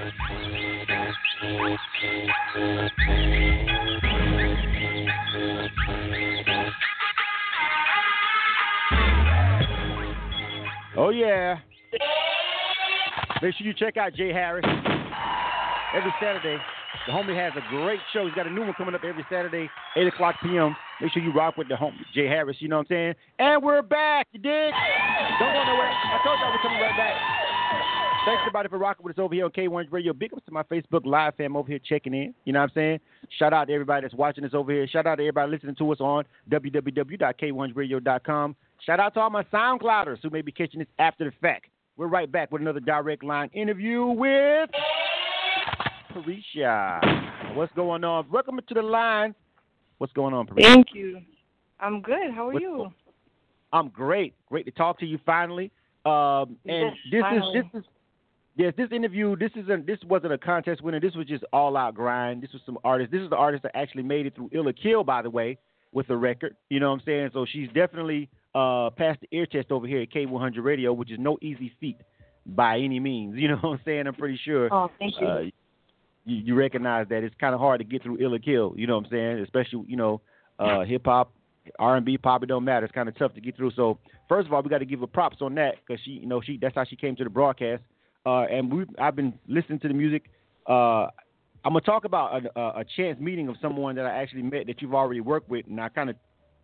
Oh, yeah. Make sure you check out Jay Harris every Saturday. The homie has a great show. He's got a new one coming up every Saturday, 8 o'clock p.m. Make sure you rock with the homie, Jay Harris, you know what I'm saying? And we're back, you dig? Don't go nowhere. I told y'all we're coming right back. Thanks, everybody, for rocking with us over here on K100 Radio. Big ups to my Facebook Live fam over here checking in. You know what I'm saying? Shout out to everybody that's watching us over here. Shout out to everybody listening to us on www.k100radio.com. Shout out to all my SoundClouders who may be catching this after the fact. We're right back with another direct line interview with Parisha. What's going on? Welcome to the line. What's going on, Parisha? Thank you. I'm good. How are you? I'm great. Great to talk to you finally. And yes, this finally. is this interview. This wasn't a contest winner. This was just all out grind. This was some artists. This is the artist that actually made it through Ill or Kill, by the way, with the record. You know what I'm saying? So she's definitely passed the ear test over here at K100 Radio, which is no easy feat by any means. You know what I'm saying? I'm pretty sure. Oh, thank you. You recognize that it's kind of hard to get through Ill or Kill. You know what I'm saying? Especially hip hop, R&B, pop. It don't matter. It's kind of tough to get through. So first of all, we got to give her props on that because she that's how she came to the broadcast. And I've been listening to the music. I'm gonna talk about a chance meeting of someone that I actually met that you've already worked with, and I kind of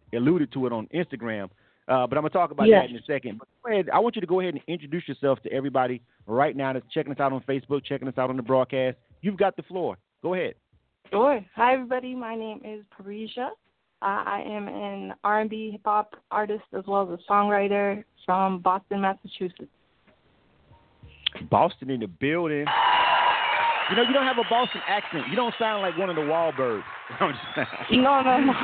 alluded to it on Instagram. But I'm going to talk about that in a second. But go ahead, I want you to go ahead and introduce yourself to everybody right now that's checking us out on Facebook, checking us out on the broadcast. You've got the floor. Go ahead. Sure. Hi, everybody. My name is Parisha. I am an R&B hip-hop artist as well as a songwriter from Boston, Massachusetts. Boston in the building. You know, you don't have a Boston accent. You don't sound like one of the Wahlbergs. No. You know,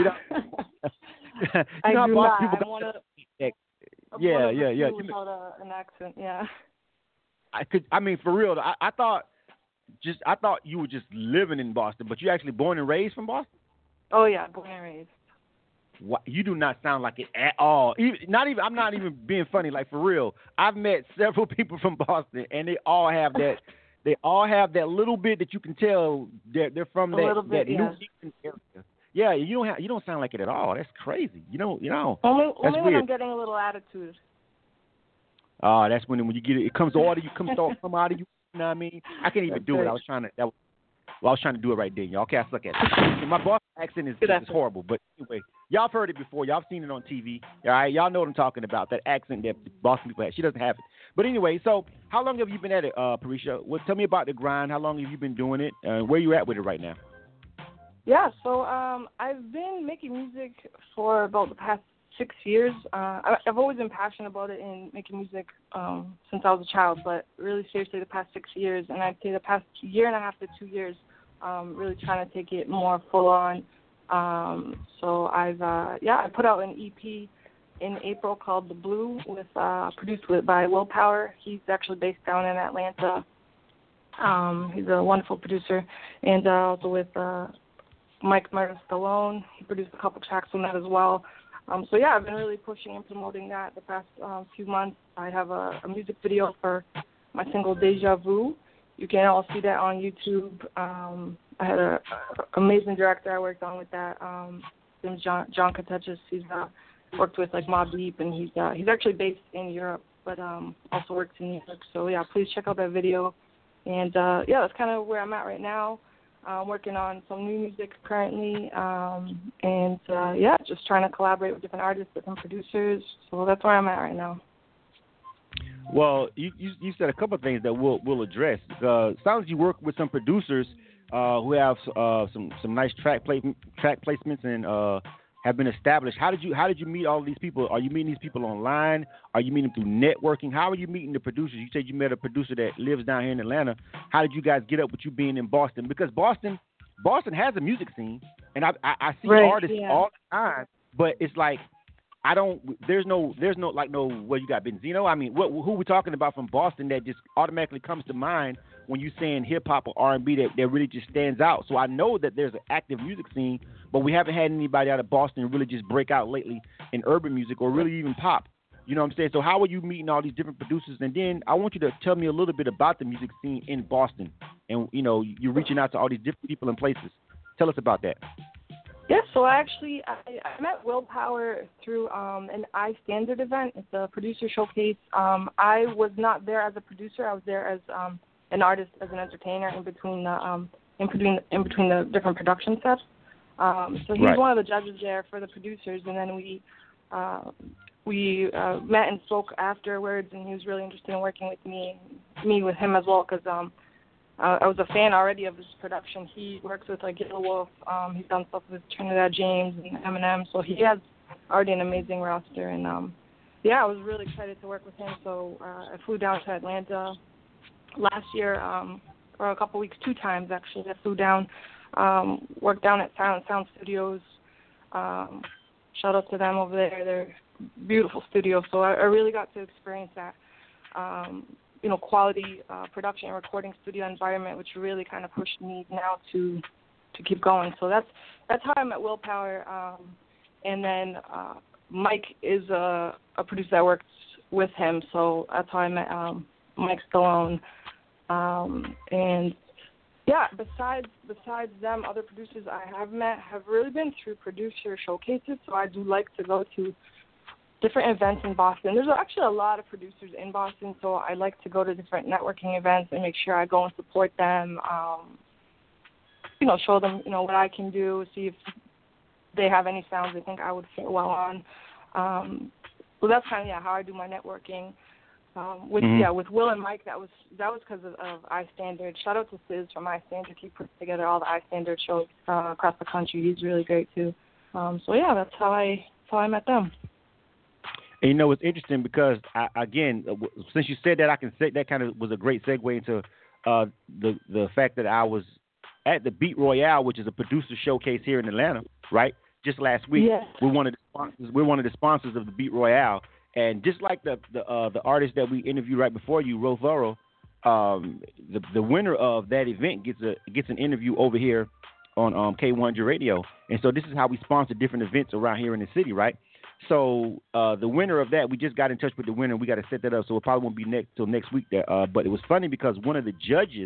I how do Boston not. people I want to. Yeah. Without an accent, yeah. I mean, for real. I thought you were just living in Boston, but you actually born and raised from Boston. Oh yeah, born and raised. What, you do not sound like it at all. I'm not even being funny. Like, for real. I've met several people from Boston, and they all have that. They all have that little bit that you can tell they're from New England area. Yeah, you don't sound like it at all. That's crazy. Only that's when weird. I'm getting a little attitude. That's when you get it. It comes out of you. Come out of you. You know what I mean? I can't even do it. I was trying to do it right then, y'all. Okay, I suck at it. My Boston accent is horrible, but anyway, y'all have heard it before. Y'all have seen it on TV. All right, y'all know what I'm talking about. That accent that Boston people have. She doesn't have it. But anyway, so how long have you been at it, Parisha? Well, tell me about the grind. How long have you been doing it? Where you at with it right now? Yeah, so I've been making music for about the past 6 years. I've always been passionate about it and making music since I was a child, but really seriously the past 6 years, and I'd say the past year and a half to 2 years, really trying to take it more full on. So I put out an EP in April called The Blue, produced by Willpower. He's actually based down in Atlanta. He's a wonderful producer, and also with Mike Stallone. He produced a couple tracks on that as well. I've been really pushing and promoting that the past few months. I have a music video for my single Deja Vu. You can all see that on YouTube. I had an amazing director I worked on with that. His name's John Katechis. He's worked with like Mobb Deep, and he's actually based in Europe, but also works in New York. So please check out that video. And that's kind of where I'm at right now. I'm working on some new music currently, just trying to collaborate with different artists, different producers. So that's where I'm at right now. Well, you said a couple of things that we'll address. Sounds like you work with some producers who have some nice track placements and have been established. How did you meet all of these people? Are you meeting these people online? Are you meeting them through networking? How are you meeting the producers? You said you met a producer that lives down here in Atlanta. How did you guys get up with you being in Boston? Because Boston has a music scene, and I see artists all the time, but it's like there's no you got Benzino. I mean, who we talking about from Boston that just automatically comes to mind when you saying hip hop or R&B that really just stands out? So I know that there's an active music scene, but we haven't had anybody out of Boston really just break out lately in urban music or really even pop. You know what I'm saying? So how are you meeting all these different producers? And then I want you to tell me a little bit about the music scene in Boston. And you're reaching out to all these different people and places. Tell us about that. Yeah, so I met Willpower through an iStandard event. It's a producer showcase. I was not there as a producer. I was there as an artist, as an entertainer in between the different production steps. So he's one of the judges there for the producers, and then we met and spoke afterwards, and he was really interested in working with me with him as well, because I was a fan already of his production. He works with like Yellow Wolf. He's done stuff with Trinidad James and Eminem, so he has already an amazing roster. And I was really excited to work with him. So I flew down to Atlanta last year for a couple weeks, 2 times actually. I flew down, worked down at Silent Sound Studios. Shout out to them over there. They're beautiful studios. So I really got to experience that. Quality production and recording studio environment, which really kind of pushed me now to keep going. So that's how I met Willpower. And then Mike is a producer that works with him, so that's how I met Mike Stallone. Besides them, other producers I have met have really been through producer showcases. So I do like to go to different events in Boston. There's actually a lot of producers in Boston, so I like to go to different networking events and make sure I go and support them, show them, what I can do, see if they have any sounds they think I would fit well on. Well, that's kind of how I do my networking. With Will and Mike, that was because of iStandard. Shout out to Sis from iStandard. He puts together all the iStandard shows across the country. He's really great too. That's how I met them. And you know, it's interesting because again, since you said that, I can say that kind of was a great segue into the fact that I was at the Beat Royale, which is a producer showcase here in Atlanta, right? Just last week, we're one of the sponsors of the Beat Royale, and just like the artist that we interviewed right before you, Ro Thorough, the winner of that event gets an interview over here on K100 Radio, and so this is how we sponsor different events around here in the city, right? So the winner of that, we just got in touch with the winner. We got to set that up, so it probably won't be till next week. But it was funny because one of the judges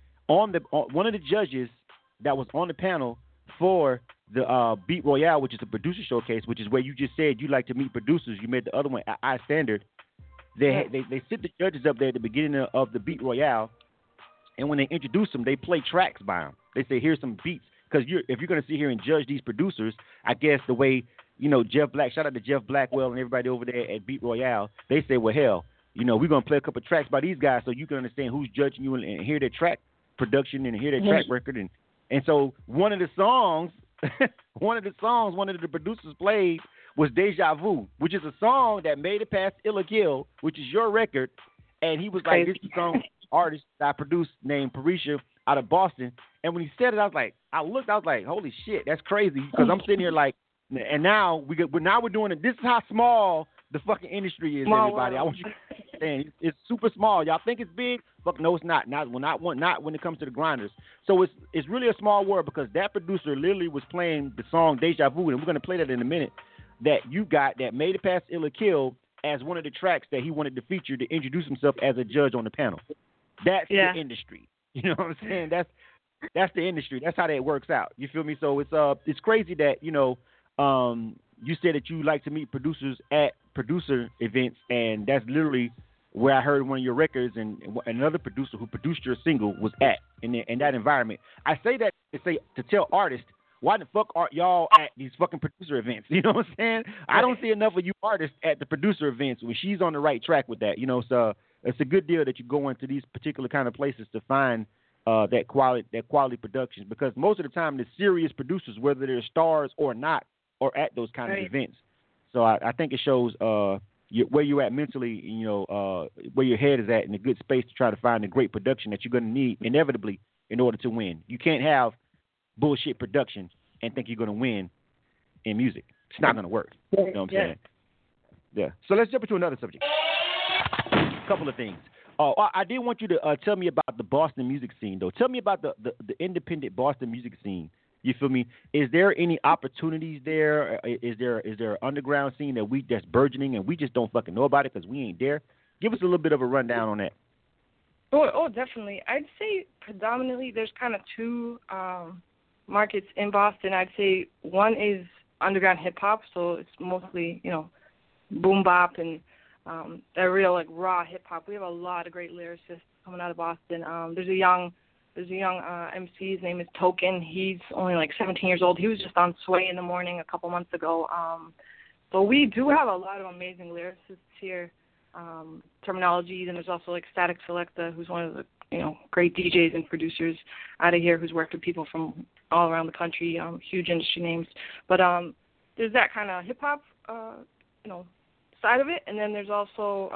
that was on the panel for the Beat Royale, which is a producer showcase, which is where you just said you like to meet producers. You made the other one iStandard. They sit the judges up there at the beginning of the Beat Royale, and when they introduce them, they play tracks by them. They say, here's some beats. Because if you're going to sit here and judge these producers, I guess the way, Jeff Black, shout out to Jeff Blackwell and everybody over there at Beat Royale, they say, well, hell, we're going to play a couple of tracks by these guys so you can understand who's judging you and hear their track production and hear their track record. And so one of the songs one of the producers played was Deja Vu, which is a song that made it past Illa Kill, which is your record. And he was like, this is some artist that I produced named Parisha out of Boston. And when he said it, I was like, holy shit, that's crazy. Because I'm sitting here like, and now we're doing it. This is how small the fucking industry is, everybody. I want you to understand. It's super small. Y'all think it's big? Fuck, no, it's not. Not when it comes to the grinders. So it's really a small world because that producer literally was playing the song Deja Vu, and we're going to play that in a minute, that you got that made it past Illa Kill as one of the tracks that he wanted to feature to introduce himself as a judge on the panel. That's the industry. You know what I'm saying? That's the industry. That's how that works out. You feel me? So it's crazy that, you said that you like to meet producers at producer events, and that's literally where I heard one of your records and another producer who produced your single was at in that environment. I say that to tell artists, why the fuck aren't y'all at these fucking producer events? You know what I'm saying? I don't see enough of you artists at the producer events when she's on the right track with that. So it's a good deal that you go into these particular kind of places to find that quality productions, because most of the time the serious producers, whether they're stars or not, are at those kind of events. So I think it shows where you're at mentally, where your head is at in a good space to try to find a great production that you're going to need inevitably in order to win. You can't have bullshit production and think you're going to win in music. It's not going to work. You know what I'm saying? Yeah. So let's jump into another subject. A couple of things. I did want you to tell me about the Boston music scene, though. Tell me about the independent Boston music scene. You feel me? Is there any opportunities there? Is there an underground scene that's burgeoning and we just don't fucking know about it because we ain't there? Give us a little bit of a rundown on that. Oh, definitely. I'd say predominantly there's kind of two markets in Boston. I'd say one is underground hip hop, so it's mostly boom bop and that real like raw hip hop. We have a lot of great lyricists coming out of Boston. There's a young MC. His name is Token. He's only like 17 years old. He was just on Sway in the Morning a couple months ago. But we do have a lot of amazing lyricists here. Terminologies, and there's also like Static Selecta, who's one of the great DJs and producers out of here, who's worked with people from all around the country, huge industry names. But there's that kind of hip hop, side of it, and then there's also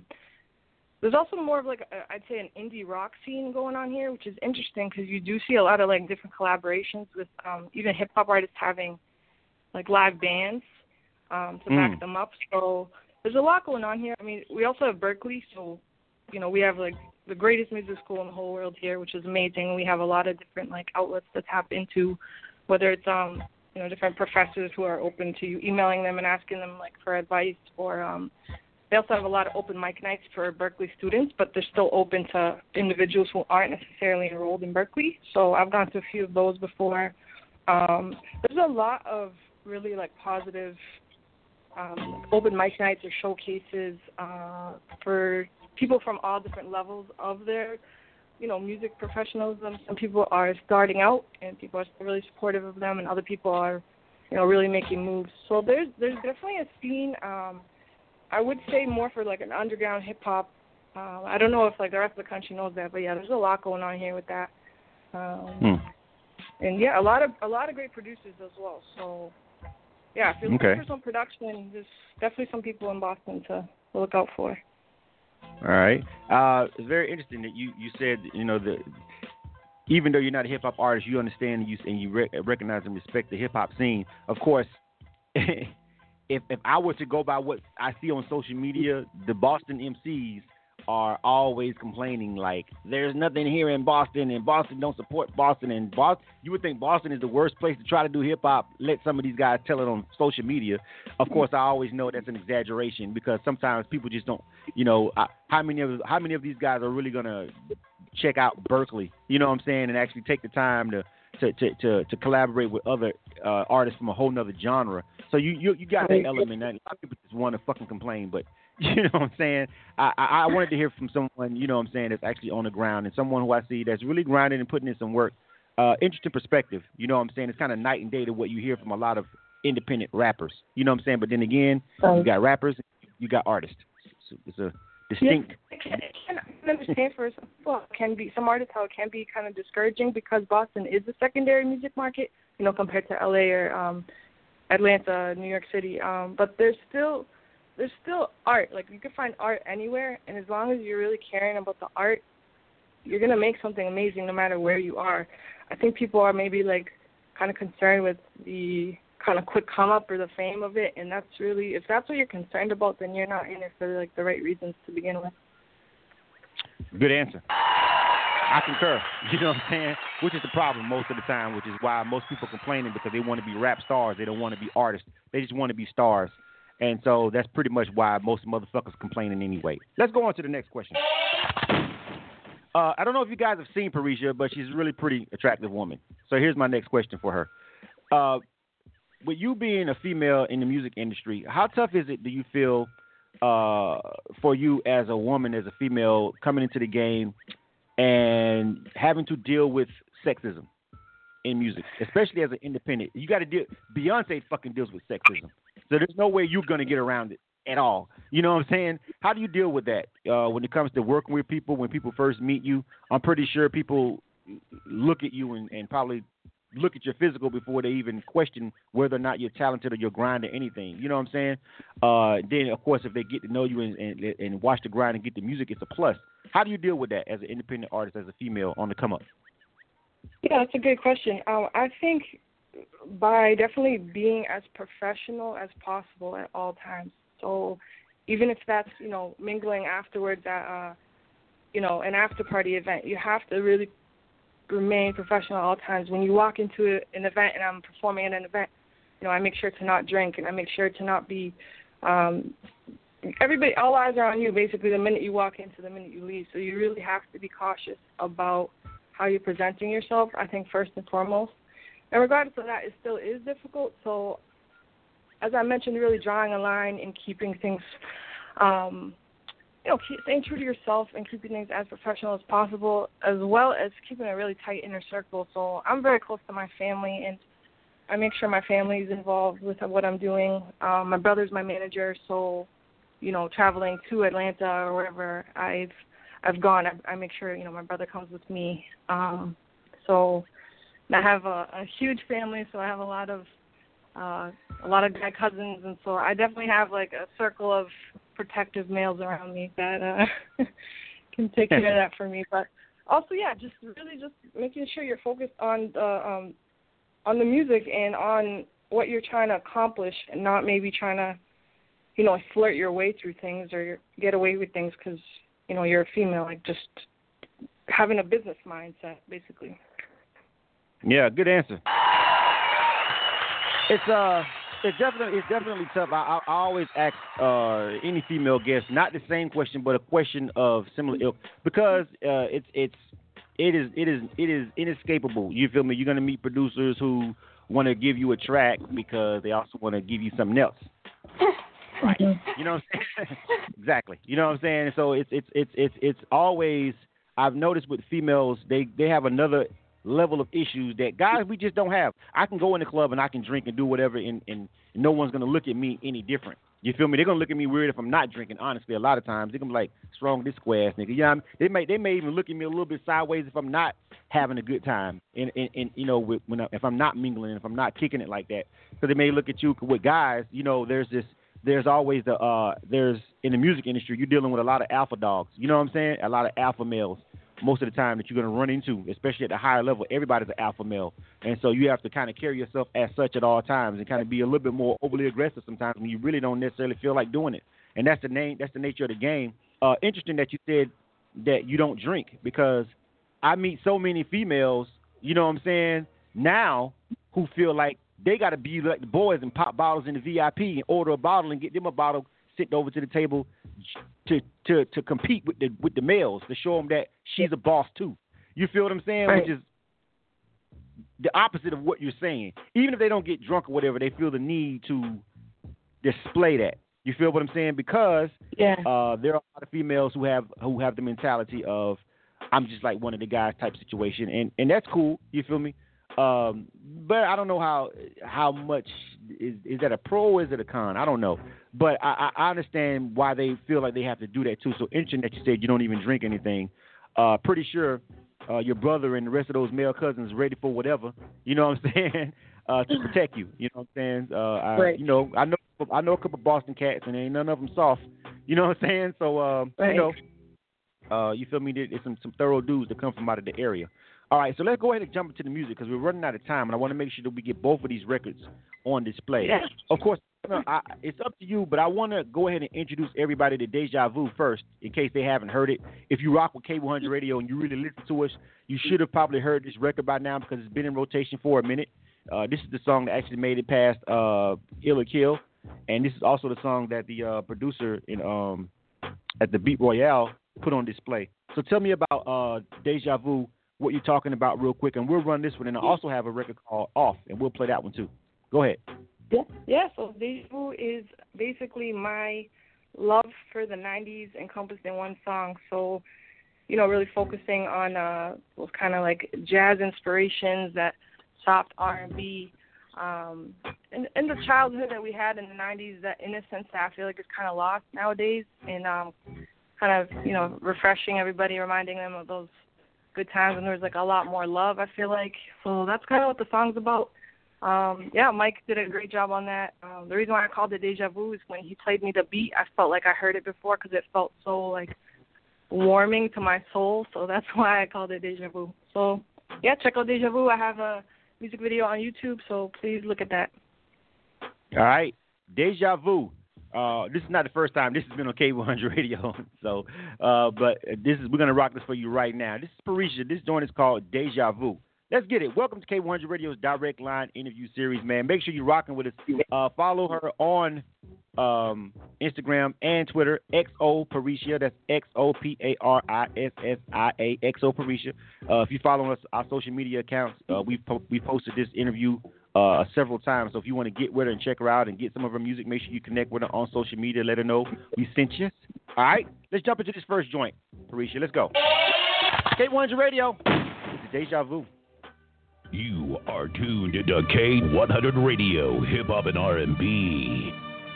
more of like I'd say an indie rock scene going on here, which is interesting because you do see a lot of like different collaborations with even hip hop artists having like live bands to back them up. So there's a lot going on here. I mean, we also have Berkeley, so we have like the greatest music school in the whole world here, which is amazing. We have a lot of different like outlets to tap into, whether it's different professors who are open to you emailing them and asking them like for advice, or they also have a lot of open mic nights for Berkeley students, but they're still open to individuals who aren't necessarily enrolled in Berkeley. So I've gone to a few of those before. There's a lot of really like positive open mic nights or showcases for people from all different levels of their music professionalism. Some people are starting out and people are still really supportive of them, and other people are really making moves. So there's definitely a scene. I would say more for like an underground hip hop. I don't know if like the rest of the country knows that, but yeah, there's a lot going on here with that. And yeah, a lot of great producers as well. So yeah, if you're looking for some production, there's definitely some people in Boston to look out for. All right. It's very interesting that you said, that even though you're not a hip hop artist, you understand and you recognize and respect the hip hop scene. Of course, if I were to go by what I see on social media, the Boston MCs are always complaining like there's nothing here in Boston and Boston don't support Boston, and you would think Boston is the worst place to try to do hip hop. Let some of these guys tell it on social media. Of course, I always know that's an exaggeration because sometimes people just don't. How many of these guys are really gonna check out Berkeley? You know what I'm saying, and actually take the time to collaborate with other artists from a whole nother genre. So you got that element that a lot of people just want to fucking complain, but you know what I'm saying? I wanted to hear from someone, you know what I'm saying, that's actually on the ground and someone who I see that's really grinding and putting in some work. Interesting perspective, you know what I'm saying? It's kind of night and day to what you hear from a lot of independent rappers, you know what I'm saying? But then again, you got rappers, you got artists. It's a distinct. Yeah, I can understand for some people, some artists how it can be kind of discouraging because Boston is a secondary music market, compared to LA or Atlanta, New York City. But there's still art. Like, you can find art anywhere, and as long as you're really caring about the art, you're going to make something amazing no matter where you are. I think people are maybe, like, kind of concerned with the kind of quick come-up or the fame of it, and that's really, if that's what you're concerned about, then you're not in it for, like, the right reasons to begin with. Good answer. I concur. You know what I'm saying? Which is the problem most of the time, which is why most people complaining because they want to be rap stars. They don't want to be artists. They just want to be stars. And so that's pretty much why most motherfuckers complaining anyway. Let's go on to the next question. I don't know if you guys have seen Parisha, but she's a really pretty attractive woman. So here's my next question for her. With you being a female in the music industry, how tough is it, do you feel, for you as a woman, as a female, coming into the game and having to deal with sexism in music, especially as an independent? You got to deal. Beyonce fucking deals with sexism. So there's no way you're going to get around it at all. You know what I'm saying? How do you deal with that when it comes to working with people, when people first meet you? I'm pretty sure people look at you and probably look at your physical before they even question whether or not you're talented or you're grind or anything. You know what I'm saying? Then, of course, if they get to know you and watch the grind and get the music, it's a plus. How do you deal with that as an independent artist, as a female on the come up? Yeah, that's a good question. I think by definitely being as professional as possible at all times. So even if that's, mingling afterwards at, an after party event, you have to really remain professional at all times. When you walk into an event and I'm performing at an event, I make sure to not drink and I make sure to not be, everybody, all eyes are on you basically the minute you walk into, the minute you leave. So you really have to be cautious about how you're presenting yourself, I think, first and foremost. And regardless of that, it still is difficult. So, as I mentioned, really drawing a line and keeping things, staying true to yourself and keeping things as professional as possible, as well as keeping a really tight inner circle. So I'm very close to my family, and I make sure my family is involved with what I'm doing. My brother's my manager, so, traveling to Atlanta or wherever I've gone, I make sure, my brother comes with me. So I have a huge family, so I have a lot of guy cousins, and so I definitely have like a circle of protective males around me that can take care of that for me. But also, yeah, just making sure you're focused on the music and on what you're trying to accomplish, and not maybe trying to, flirt your way through things or get away with things because you're a female. Like, just having a business mindset, basically. Yeah, good answer. It's definitely tough. I always ask any female guest not the same question, but a question of similar ilk, because it is inescapable. You feel me? You're gonna meet producers who want to give you a track because they also want to give you something else. Right. You know what I'm saying? Exactly. You know what I'm saying? So it's always, I've noticed with females, they have another level of issues that guys we just don't have. I can go in the club and I can drink and do whatever, and no one's gonna look at me any different. You feel me? They're gonna look at me weird if I'm not drinking. Honestly, a lot of times they're gonna be like, "What's wrong with this square ass nigga?" You know what I mean? They may even look at me a little bit sideways if I'm not having a good time, and you know, if I'm not mingling, if I'm not kicking it like that, because they may look at you with guys. You know, there's always there's in the music industry you're dealing with a lot of alpha dogs. You know what I'm saying? A lot of alpha males. Most of the time that you're going to run into, especially at the higher level, everybody's an alpha male. And so you have to kind of carry yourself as such at all times and kind of be a little bit more overly aggressive sometimes when you really don't necessarily feel like doing it. And that's the nature of the game. Interesting that you said that you don't drink, because I meet so many females, you know what I'm saying, now who feel like they got to be like the boys and pop bottles in the VIP and order a bottle and get them a bottle, sit over to the table to compete with the males, to show them that she's a boss too. You feel what I'm saying? Right. Which is the opposite of what you're saying. Even if they don't get drunk or whatever, they feel the need to display that. You feel what I'm saying? Because there are a lot of females who have the mentality of, I'm just like one of the guys type situation, and that's cool. You feel me? But I don't know how much is that a pro or is it a con? I don't know. But I understand why they feel like they have to do that too. So interesting that you said you don't even drink anything. Pretty sure your brother and the rest of those male cousins are ready for whatever. You know what I'm saying? To protect you. You know what I'm saying? Right. You know, I know a couple of Boston cats, and ain't none of them soft. You know what I'm saying? So right. You know, you feel me? There's some thorough dudes that come from out of the area. All right, so let's go ahead and jump into the music because we're running out of time, and I want to make sure that we get both of these records on display. Yeah. Of course, it's up to you, but I want to go ahead and introduce everybody to Deja Vu first, in case they haven't heard it. If you rock with K100 Radio and you really listen to us, you should have probably heard this record by now because it's been in rotation for a minute. This is the song that actually made it past Ill or Kill, and this is also the song that the producer at the Beat Royale put on display. So tell me about Deja Vu, what you're talking about real quick, and we'll run this one. And I also have a record called Off, and we'll play that one too. Go ahead. Yeah, so Deja Vu is basically my love for the 90s encompassed in one song. So, you know, really focusing on those kind of like jazz inspirations, that soft R&B, and the childhood that we had in the 90s, that innocence that I feel like is kind of lost nowadays, and kind of, you know, refreshing everybody, reminding them of those good times when there was like a lot more love, I feel like. So that's kind of what the song's about. Mike did a great job on that. The reason why I called it Deja Vu is when he played me the beat, I felt like I heard it before because it felt so like warming to my soul. So that's why I called it Deja Vu. So yeah, check out Deja Vu. I have a music video on YouTube, so please look at that. All right, Deja Vu. This is not the first time this has been on K100 Radio, so but we're gonna rock this for you right now. This is Parisha. This joint is called Deja Vu. Let's get it. Welcome to K100 Radio's Direct Line interview series, man. Make sure you're rocking with us. Follow her on Instagram and Twitter, XO Parisha. That's XOPARISSIA, XO Parisha. If you follow us, our social media accounts, we posted this interview several times. So if you want to get with her and check her out and get some of her music, make sure you connect with her on social media. Let her know we sent you. All right, let's jump into this first joint, Parisha. Let's go. K100 Radio. This is Deja Vu. You are tuned into K100 Radio, Hip Hop and R&B.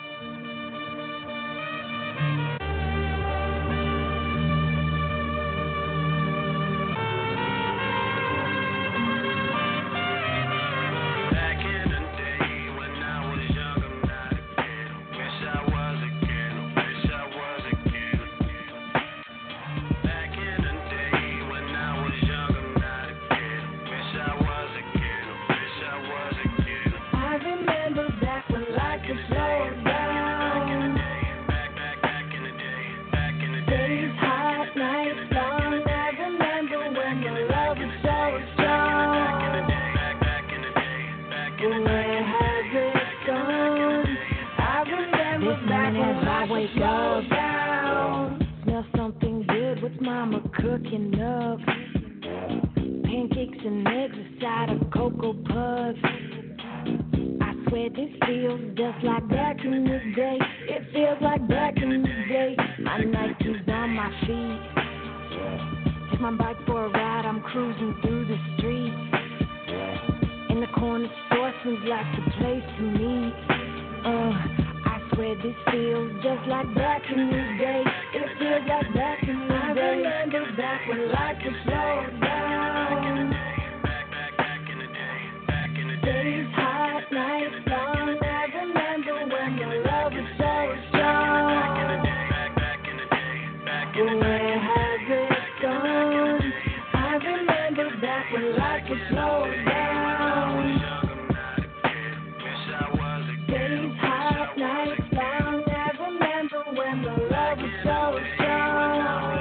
Cooking up pancakes and eggs inside of Cocoa Puffs. I swear this feels just like back in the day. It feels like back in the day. My Nike's on my feet. Take my bike for a ride. I'm cruising through the street. streets. In the corner store seems like the place to meet. I swear this feels just like back in the day. It feels like back in the day. I remember back when life was slowed down. Days hot, nights long. I remember when the love was so strong. But where has it gone? I remember back when life was slowed down. Days hot, nights long. I remember when the love was so strong.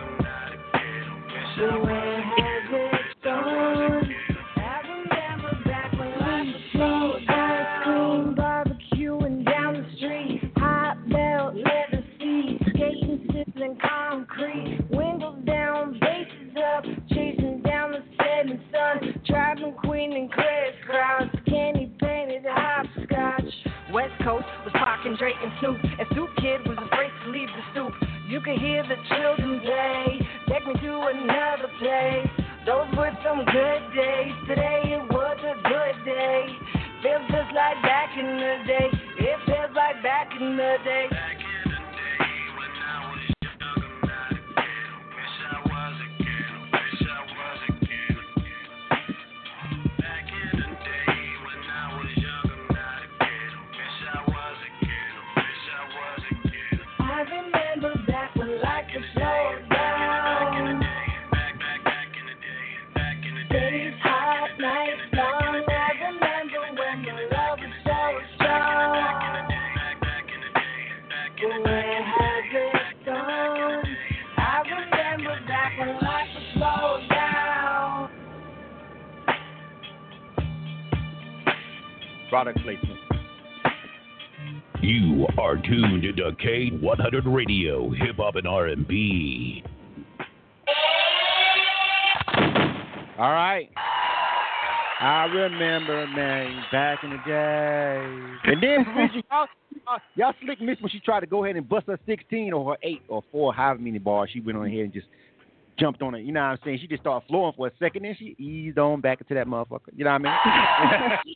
But where has it gone? I remember back when life was slowed down. Ice cream, barbecuing down the street. Hot belt, leather seats, skating, sizzling concrete. Windows down, bases up, chasing down the setting sun. Driving Queen and crisscross, candy painted hopscotch. West Coast was parking Drake and Snoop, and Snoop Kid was afraid to leave the stoop. You could hear the children play, take me to another place. Those were some good days. Today it was a good day. Feels just like back in the day. It feels like back in the day. I remember back when life was slowed down. Days hot, nights long. I remember when the love was so strong. But where has it gone? I remember back when life was slowed down. Product placement. You are tuned into K100 Radio, Hip Hop and R&B. All right. I remember, man, back in the day. And then, y'all slick miss when she tried to go ahead and bust her 16 or her 8 or 4, however many bars. She went on ahead and just jumped on it. You know what I'm saying? She just started flowing for a second, and she eased on back into that motherfucker. You know what I mean?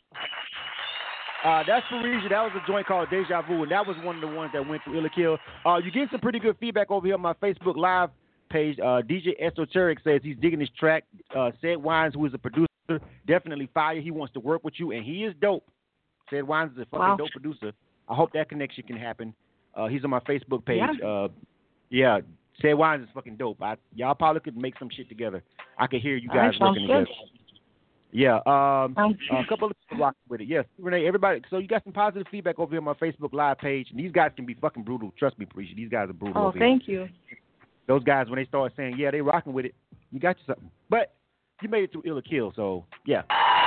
That's Parisia. That was a joint called Deja Vu, and that was one of the ones that went through Illa Kill. You get some pretty good feedback over here on my Facebook Live page. DJ Esoteric says he's digging this track. Said Wines, who is a producer, definitely fire. He wants to work with you, and he is dope. Said Wines is a fucking dope producer. I hope that connection can happen. He's on my Facebook page. Yeah. Said Wines is fucking dope. Y'all probably could make some shit together. I could hear you guys working together. Yeah, a couple of people rock with it. Yes, Renee, everybody. So you got some positive feedback over here on my Facebook Live page. And these guys can be fucking brutal. Trust me, Parisia. These guys are brutal. Oh, thank you. Those guys, when they start saying, yeah, they rocking with it, you got you something. But you made it through Illa Kill, so yeah.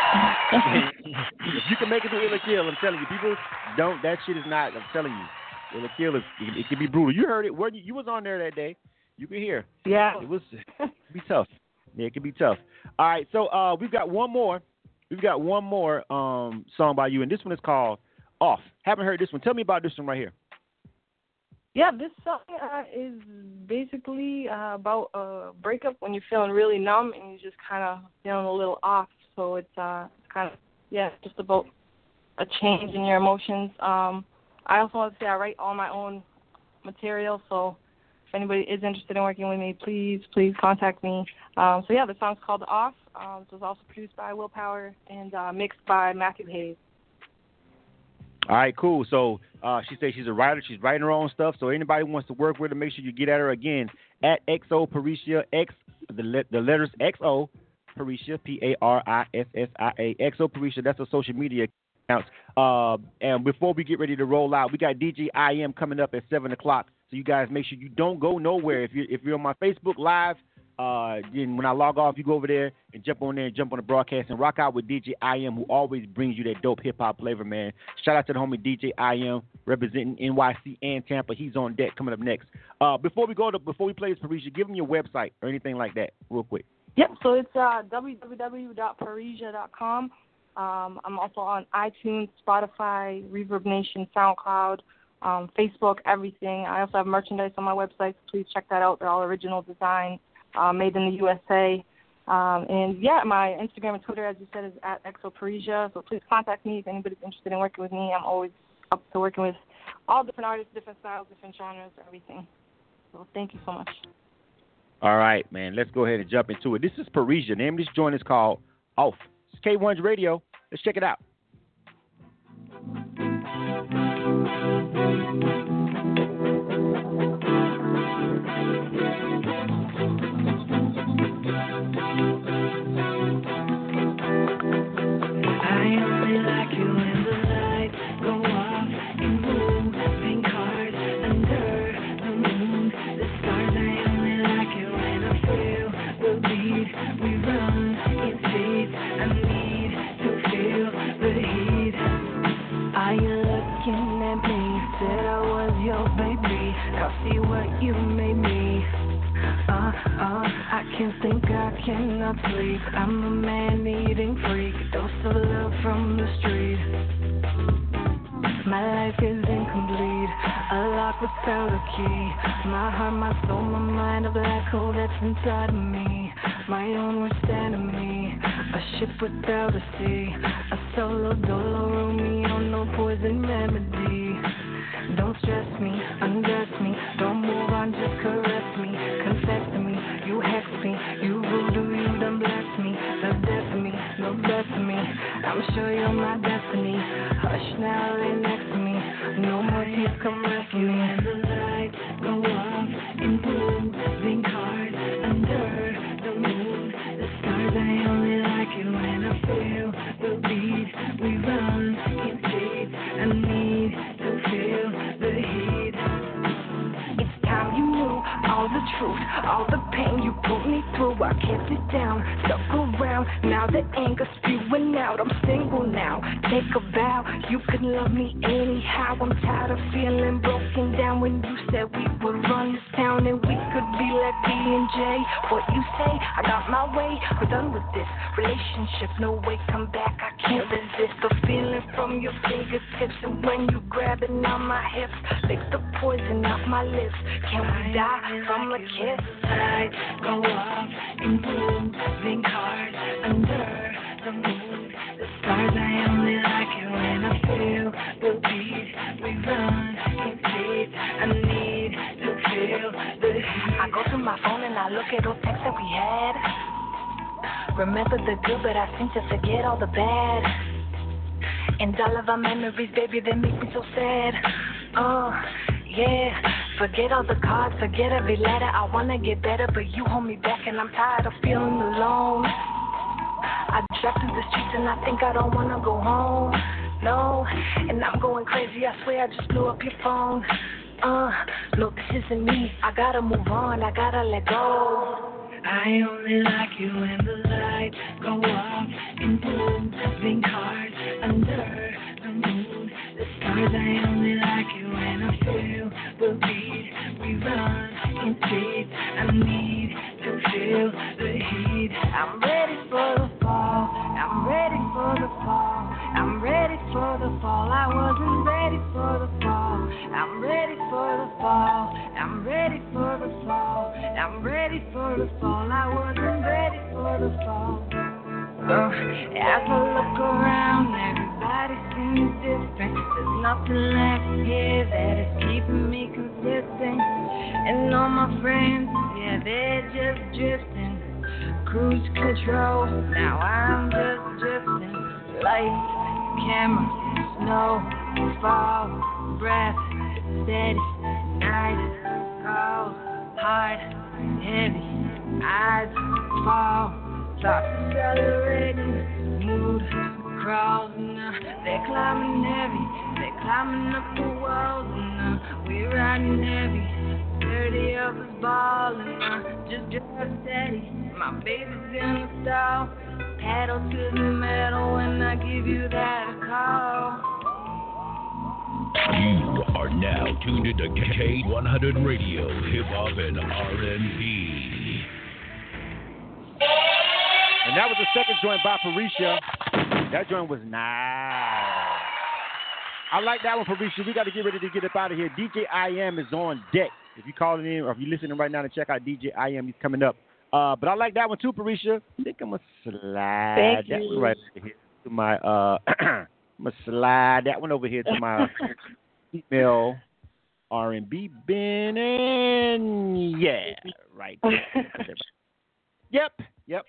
If you can make it through Illa Kill, I'm telling you, people don't. That shit is not. I'm telling you, Illa Kill it can be brutal. You heard it. You was on there that day. You could hear. Yeah. It could be tough. Yeah, it can be tough. All right, so we've got one more. We've got one more song by you, and this one is called Off. Haven't heard this one. Tell me about this one right here. Yeah, this song is basically about a breakup when you're feeling really numb and you're just kind of feeling a little off. So it's kind of, just about a change in your emotions. I also want to say I write all my own material, so if anybody is interested in working with me, please contact me. The song's called Off. It was also produced by Willpower and mixed by Matthew Hayes. All right, cool. So she says she's a writer. She's writing her own stuff. So anybody who wants to work with her, make sure you get at her again at XO Parisia, the letters XO Parisia, Parisia, XO Parisia. That's her social media accounts. And before we get ready to roll out, we got DJ IM coming up at 7 o'clock. So you guys make sure you don't go nowhere. If you're on my Facebook Live, then when I log off, you go over there and jump on the broadcast and rock out with DJ IM, who always brings you that dope hip-hop flavor, man. Shout out to the homie DJ IM, representing NYC and Tampa. He's on deck coming up next. Before we play this, Parisia, give them your website or anything like that real quick. Yep, so it's www.parisia.com. I'm also on iTunes, Spotify, Reverb Nation, SoundCloud, Facebook, everything. I also have merchandise on my website, so please check that out. They're all original designs, made in the USA. And yeah, my Instagram and Twitter, as you said, is at @exoparisia. So please contact me if anybody's interested in working with me. I'm always up to working with all different artists, different styles, different genres, everything. So thank you so much. All right, man. Let's go ahead and jump into it. This is Parisia. The name of this joint is called Off. It's K1's Radio. Let's check it out. See what you made me. I can't think, I cannot sleep. I'm a man-eating freak, dose of love from the street. My life is incomplete, a lock without a key. My heart, my soul, my mind, a black hole that's inside of me. My own worst enemy, a ship without a sea. A solo dolo Romeo, no poison remedy. Don't stress me, undress me, don't move on, just caress me. Confess to me, you hex me, you voodoo, you done bless me. The death of me, no best of me, I'm sure you're my destiny. Hush now, lay next to me, no more tears come rescue me. And the lights go off in moving cars under the moon. The stars, I only like it when I feel the beat. We run in states, I need to feel the heat. It's time you knew all the truth, all the pain you put me through. I kept it down, stuck around. Now the anger spewing out. I'm single now. Take a vow, you could love me anyhow. I'm tired of feeling broken down. When you said we would run this town and we could be like B&J. What you say? I got my way. We're done with this relationship. No way, come back. I can't resist the feeling from your fingertips, and when you grabbing out my hips, lick the poison out my lips. Can we die from a kiss? Lights go off in moving cars under the moon. The stars, I only like it when I feel the beat. We run in states, I need to feel the heat. I go through my phone and I look at those texts that we had. Remember the good, but I seem to forget all the bad. And all of our memories, baby, they make me so sad. Oh, yeah. Forget all the cards, forget every letter. I wanna get better, but you hold me back, and I'm tired of feeling alone. I drive through the streets and I think I don't wanna go home. No, and I'm going crazy, I swear I just blew up your phone. Look, this isn't me, I gotta move on, I gotta let go. I only like you when the lights go off in moving cars under the moon. The stars, I only like you when I feel the beat. We run in states, I need to feel the heat. I'm ready for the fall, I'm ready for the fall, I'm ready for the fall. I wasn't ready for the fall, I'm ready for the fall, I'm ready for the fall, I'm ready for the fall. I wasn't ready for the fall. As I look around, everybody seems different. There's nothing left here that is keeping me consistent. And all my friends, yeah, they're just drifting. Cruise control, now I'm just drifting. Lights, camera, snow, fall, breath, steady, night, cold, hard, heavy, eyes fall, thoughts accelerating, mood crawls, they're climbing heavy, they're climbing up the walls, we're riding heavy, 30 of us balling, just drive steady, my baby's in the stall, pedal to the metal when I give you that call. You are now tuned into K100 Radio, Hip Hop and R&B. And that was the second joint by Parisia. That joint was nice. I like that one, Parisia. We got to get ready to get up out of here. DJ I Am is on deck. If you're calling in or if you're listening right now to check out DJ I Am, he's coming up But I like that one too, Parisha. I think I'm gonna slide Thank that you. one right over here to my. I'm gonna slide that one over here to my email. R&B Ben, and yeah, right there. Yep.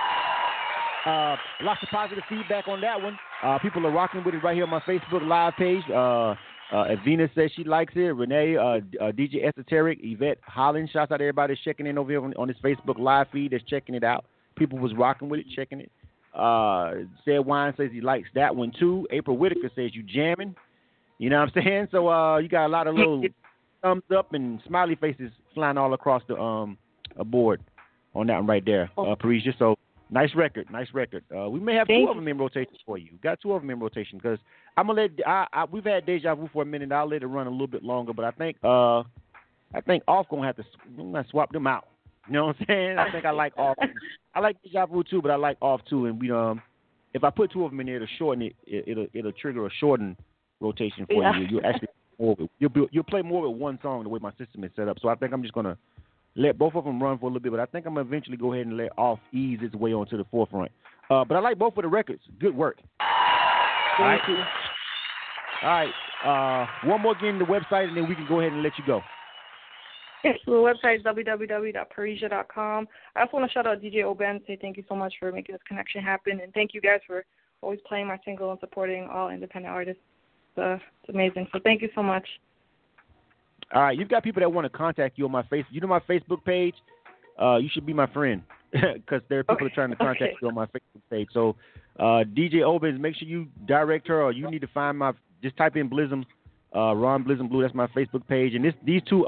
Lots of positive feedback on that one. People are rocking with it right here on my Facebook Live page. Avina says she likes it. Renee, DJ Esoteric, Yvette Holland. Shouts out to everybody that's checking in over here on this Facebook Live feed that's checking it out. People was rocking with it, checking it. Said Wine says he likes that one too. April Whitaker says you jamming. You know what I'm saying? So you got a lot of little thumbs up and smiley faces flying all across the board on that one right there, Parisia. So nice record. We may have two of them in rotation for you. Got two of them in rotation because I'm gonna let. We've had Deja Vu for a minute. I'll let it run a little bit longer, but I think Off gonna have to swap them out. You know what I'm saying? I think I like Off. I like Deja Vu too, but I like Off too. And we if I put two of them in there to shorten it, it'll trigger a shortened rotation for you. You'll actually you'll play more with one song the way my system is set up. So I think I'm just gonna let both of them run for a little bit, but I think I'm gonna eventually go ahead and let Off ease its way onto the forefront. But I like both of the records. Good work. Thank you. All right. One more again, the website, and then we can go ahead and let you go. Yes, the website is www.parisia.com. I also want to shout out DJ Oben, say thank you so much for making this connection happen, and thank you guys for always playing my single and supporting all independent artists. It's amazing. So thank you so much. All right, you've got people that want to contact you on my face. You know my Facebook page. You should be my friend because there are people that are trying to contact you on my Facebook page. So DJ Obens, make sure you direct her, or you need to find just type in Blizzum, Ron Blizzum Blue. That's my Facebook page. And these two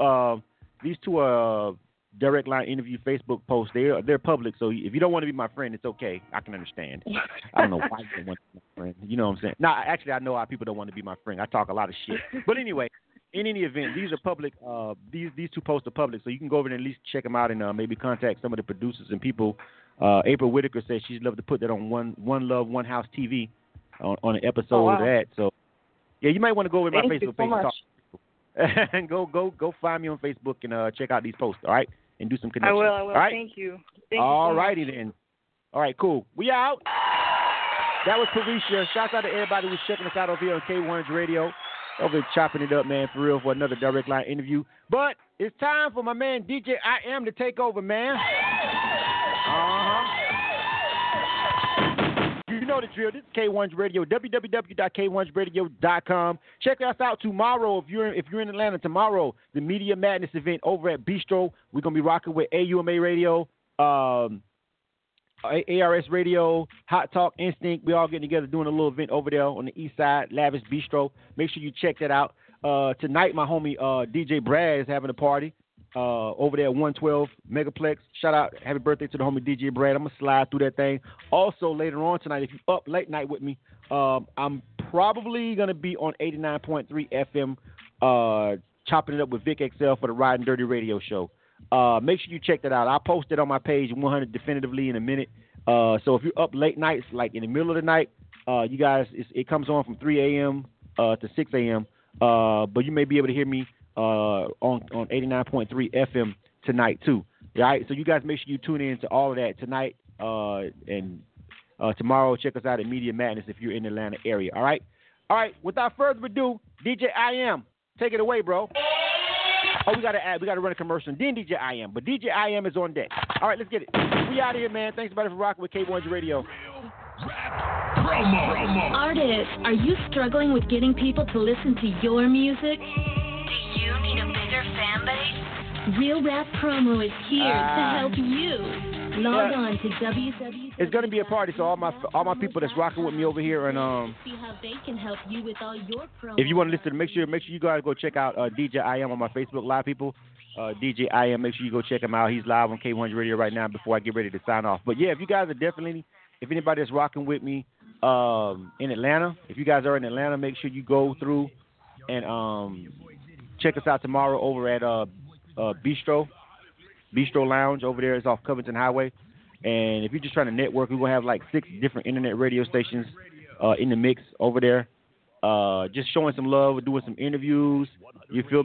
direct line interview Facebook posts, they're public. So if you don't want to be my friend, it's okay. I can understand. I don't know why you don't want to be my friend. You know what I'm saying? No, actually, I know why people don't want to be my friend. I talk a lot of shit. But anyway, in any event, these are public. These two posts are public, so you can go over and at least check them out and maybe contact some of the producers and people. April Whitaker says she'd love to put that on One Love, One House TV on an episode of that. So yeah, you might want to go over to my Facebook page and talk. And go find me on Facebook and check out these posts, all right? And do some connections. I will. All right? Thank you. All righty then. All right, cool. We out. That was Parisha. Shouts out to everybody who's checking us out over here on K100 Radio. Over there chopping it up, man, for real, for another direct line interview. But it's time for my man DJ I Am to take over, man. You know the drill. This is K100 Radio, www.k100radio.com. Check us out tomorrow if you're in Atlanta. Tomorrow, the Media Madness event over at Bistro. We're going to be rocking with AUMA Radio, ARS Radio, Hot Talk, Instinct. We all getting together doing a little event over there on the east side, Lavish Bistro. Make sure you check that out. Tonight, my homie DJ Brad is having a party over there at 112 Megaplex. Shout out, happy birthday to the homie DJ Brad. I'm going to slide through that thing. Also, later on tonight, if you're up late night with me, I'm probably going to be on 89.3 FM chopping it up with Vic XL for the Ride and Dirty Radio Show. Make sure you check that out. I'll post it on my page 100 definitively in a minute. So if you're up late nights, like in the middle of the night, you guys, it comes on from 3 a.m. To 6 a.m. But you may be able to hear me on 89.3 FM tonight too. All right, so you guys make sure you tune in to all of that tonight and tomorrow. Check us out at Media Madness if you're in the Atlanta area. All right. Without further ado, DJ I Am, take it away, bro. Oh, we gotta run a commercial. Then DJ I Am, but DJ I Am is on deck. All right, let's get it. We out of here, man. Thanks everybody for rocking with K100 Radio. Promo. Artists, are you struggling with getting people to listen to your music? Do you need a bigger fan base? Real Rap Promo is here to help you. Log on to www. It's gonna be a party, so all my people that's rocking with me over here, and see how they can help you with all your promos. If you want to listen, make sure you guys go check out DJ I Am on my Facebook Live, people. DJ I Am, make sure you go check him out. He's live on K100 Radio right now before I get ready to sign off. But yeah, if you guys are definitely, if anybody that's rocking with me in Atlanta, if you guys are in Atlanta, make sure you go through and check us out tomorrow over at Bistro Lounge over there. It's off Covington Highway. And if you're just trying to network, we're going to have like 6 different internet radio stations in the mix over there. Just showing some love, doing some interviews, you feel me?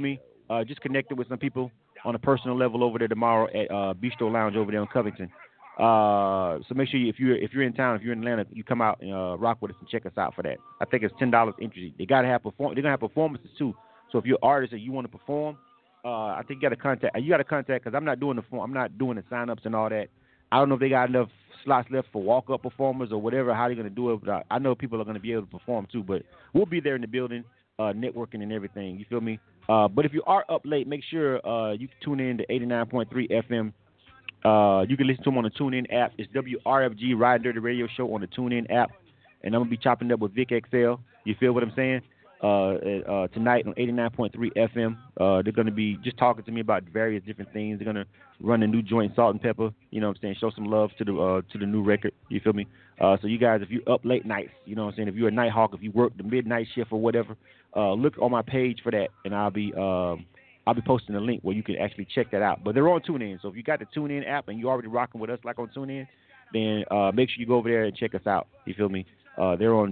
just connected with some people on a personal level over there tomorrow at Bistro Lounge over there in Covington. So make sure if you're in town, if you're in Atlanta, you come out and rock with us and check us out for that. I think it's $10 entry. They're gonna have performances too. So if you're an artist and you want to perform, I think you got to contact because I'm not doing the sign-ups and all that. I don't know if they got enough slots left for walk-up performers or whatever, how they're going to do it. But I know people are going to be able to perform too. But we'll be there in the building, networking and everything. You feel me? But if you are up late, make sure you can tune in to 89.3 FM. You can listen to them on the TuneIn app. It's WRFG Ride Dirty Radio Show on the TuneIn app. And I'm going to be chopping up with Vic XL. You feel what I'm saying? Tonight on 89.3 FM. They're going to be just talking to me about various different things. They're going to run a new joint, Salt and Pepper, you know what I'm saying, show some love to the new record, you feel me? So you guys, if you're up late nights, you know what I'm saying, if you're a night hawk, if you work the midnight shift or whatever, look on my page for that, and I'll be posting a link where you can actually check that out. But they're on TuneIn, so if you got the TuneIn app and you're already rocking with us like on TuneIn, then make sure you go over there and check us out, you feel me? They're on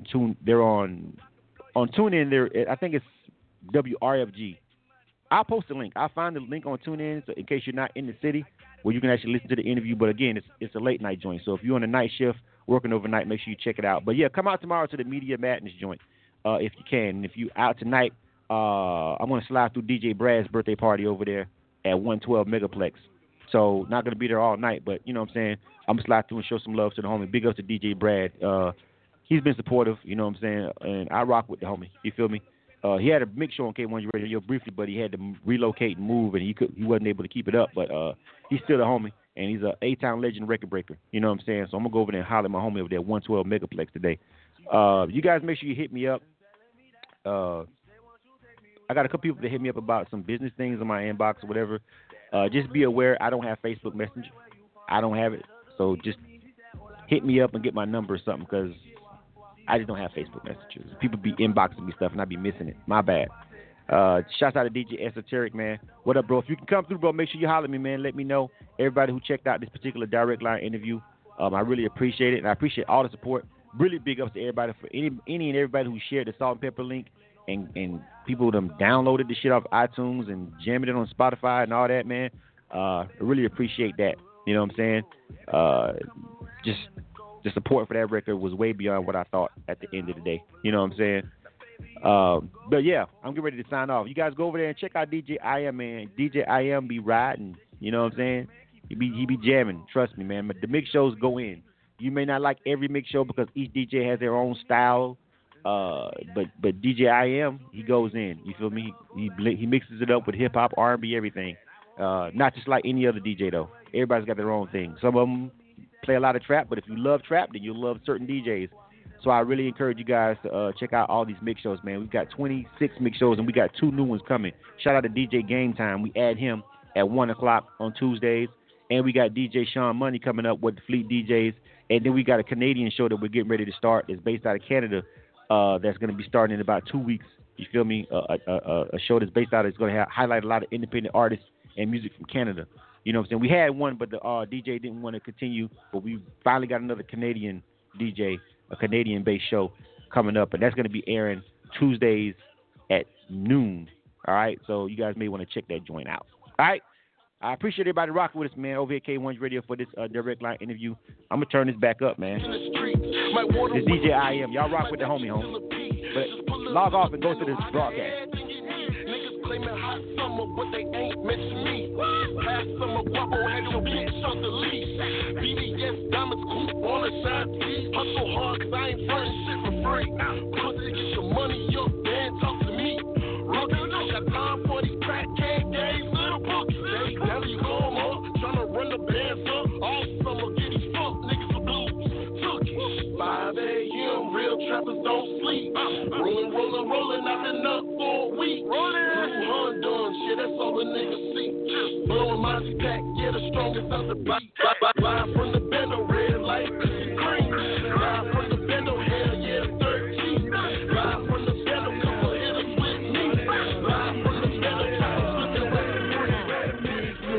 TuneIn, I think it's WRFG. I'll post the link. I'll find the link on TuneIn so in case you're not in the city where you can actually listen to the interview. But, again, it's a late-night joint. So if you're on a night shift, working overnight, make sure you check it out. But, yeah, come out tomorrow to the Media Madness joint if you can. And if you're out tonight, I'm going to slide through DJ Brad's birthday party over there at 112 Megaplex. So not going to be there all night, but, you know what I'm saying, I'm going to slide through and show some love to the homie. Big up to DJ Brad. He's been supportive, you know what I'm saying, and I rock with the homie. You feel me? He had a mix show on K1 Radio briefly, but he had to relocate and move, and he wasn't able to keep it up. But he's still a homie, and he's a A-Town legend record breaker. You know what I'm saying? So I'm gonna go over there and holler at my homie over there at 112 Megaplex today. You guys make sure you hit me up. I got a couple people that hit me up about some business things in my inbox or whatever. Just be aware, I don't have Facebook Messenger. I don't have it, so just hit me up and get my number or something because I just don't have Facebook messages. People be inboxing me stuff, and I be missing it. My bad. Shouts out to DJ Esoteric, man. What up, bro? If you can come through, bro, make sure you holler at me, man. Let me know. Everybody who checked out this particular direct line interview, I really appreciate it, and I appreciate all the support. Really big ups to everybody for any and everybody who shared the Salt and Pepper link and people who downloaded the shit off iTunes and jamming it on Spotify and all that, man. I really appreciate that. You know what I'm saying? Just the support for that record was way beyond what I thought at the end of the day. You know what I'm saying? But, yeah, I'm getting ready to sign off. You guys go over there and check out DJ IM, man. DJ IM be riding. You know what I'm saying? He be jamming. Trust me, man. But the mix shows go in. You may not like every mix show because each DJ has their own style. But DJ IM, he goes in. You feel me? He mixes it up with hip-hop, R&B, everything. Not just like any other DJ, though. Everybody's got their own thing. Some of them play a lot of trap, but if you love trap, then you'll love certain DJs. So I really encourage you guys to check out all these mix shows, man. We've got 26 mix shows, and we got 2 new ones coming. Shout out to DJ Game Time. We add him at 1 o'clock on Tuesdays. And we got DJ Sean Money coming up with the Fleet DJs. And then we got a Canadian show that we're getting ready to start. It's based out of Canada. That's going to be starting in about 2 weeks. You feel me? A show that's based out, it's going to highlight a lot of independent artists and music from Canada. You know what I'm saying? We had one, but the DJ didn't want to continue. But we finally got another Canadian DJ, a Canadian-based show coming up. And that's going to be airing Tuesdays at noon. All right? So you guys may want to check that joint out. All right? I appreciate everybody rocking with us, man, over here at K1 Radio for this direct line interview. I'm going to turn this back up, man. This DJ IM. Y'all rock with the homie. But log off and go to this broadcast. Claiming hot summer, but they ain't mention me. Past summer bubble, had your bitch on the leash. BBS diamonds, coupe on a shine tee. Hustle hard, cause I ain't frontin' shit for free. Pussy, get your money up, then talk to me. Rookie, I got time for these crackhead games, little bookies. Now you go up, tryna run the bands up. All summer, get these fuck niggas with blues. Took it. 5 a.m., real trappers don't sleep. Rolling, I've been up for a week. Shit, that's all the niggas see. Blowing my pack, yeah, the strongest out the box. Live from the bendo, red light, green. Live from the bendo, hell yeah, 13. Live from the bendo, couple hitters with me. Live from the bendo, couple looking like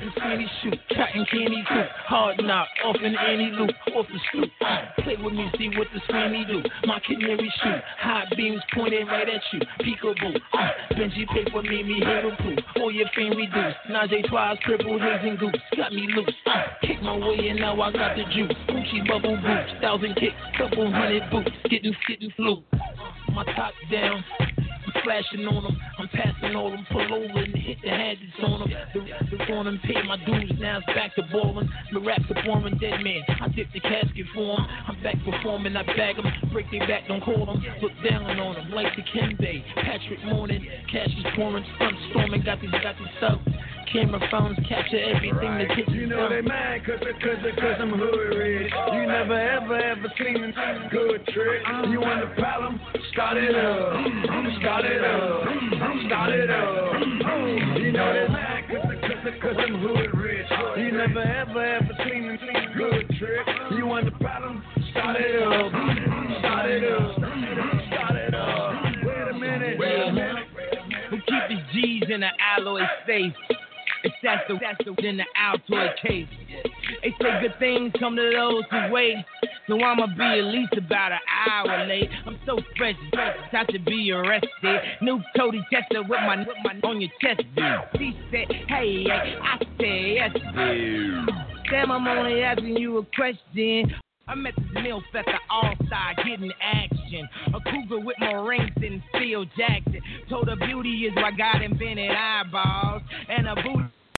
the skinny shoot, cotton candy coop, hard knock, off in any loop, off the stoop. Play with me, see what the swinny do. My canary shoot, hot beams pointed right at you. Peekaboo, Benji paper made me hero proof. All your fame reduced. Najee twice, triple haze and goose, got me loose. Kick my way and now I got the juice. Gucci bubble boots, 1,000 kicks, couple hundred boots, getting flu. My top down. I'm flashing on them, I'm passing all them, pull over and hit the handles on them. The on them, pay my dues, now it's back to ballin'. The rap's a boring dead man, I dip the casket for him. I'm back performing, I bag them, break their back, don't call them. Look down on them, like the Kembe, Patrick Morning, cash is pouring, stunt storming, got these stuff. Camera phones capture everything that hits. You know they mad cause I'm hood rich. You never ever seen a good trick. You want a problem? Start it up. Start it up. Start it up. You know they mad cause I'm hood rich. You never ever seen a good trick. You want a problem? Start it up. Start it up. Start it up. Wait a minute. Who keep his G's in an alloy safe? It's that's the in the Altoid case. They say good things come to those who wait. So I'ma be at least about an hour late. I'm so fresh, I should be arrested. New Cody Chester with my on your chest, dude. She said, hey, I said yes, dude. Sam, I'm only asking you a question. I'm at this MILF at the All-Star getting action. A cougar with more rings than Phil Jackson. Told her beauty is why God invented eyeballs. And a booty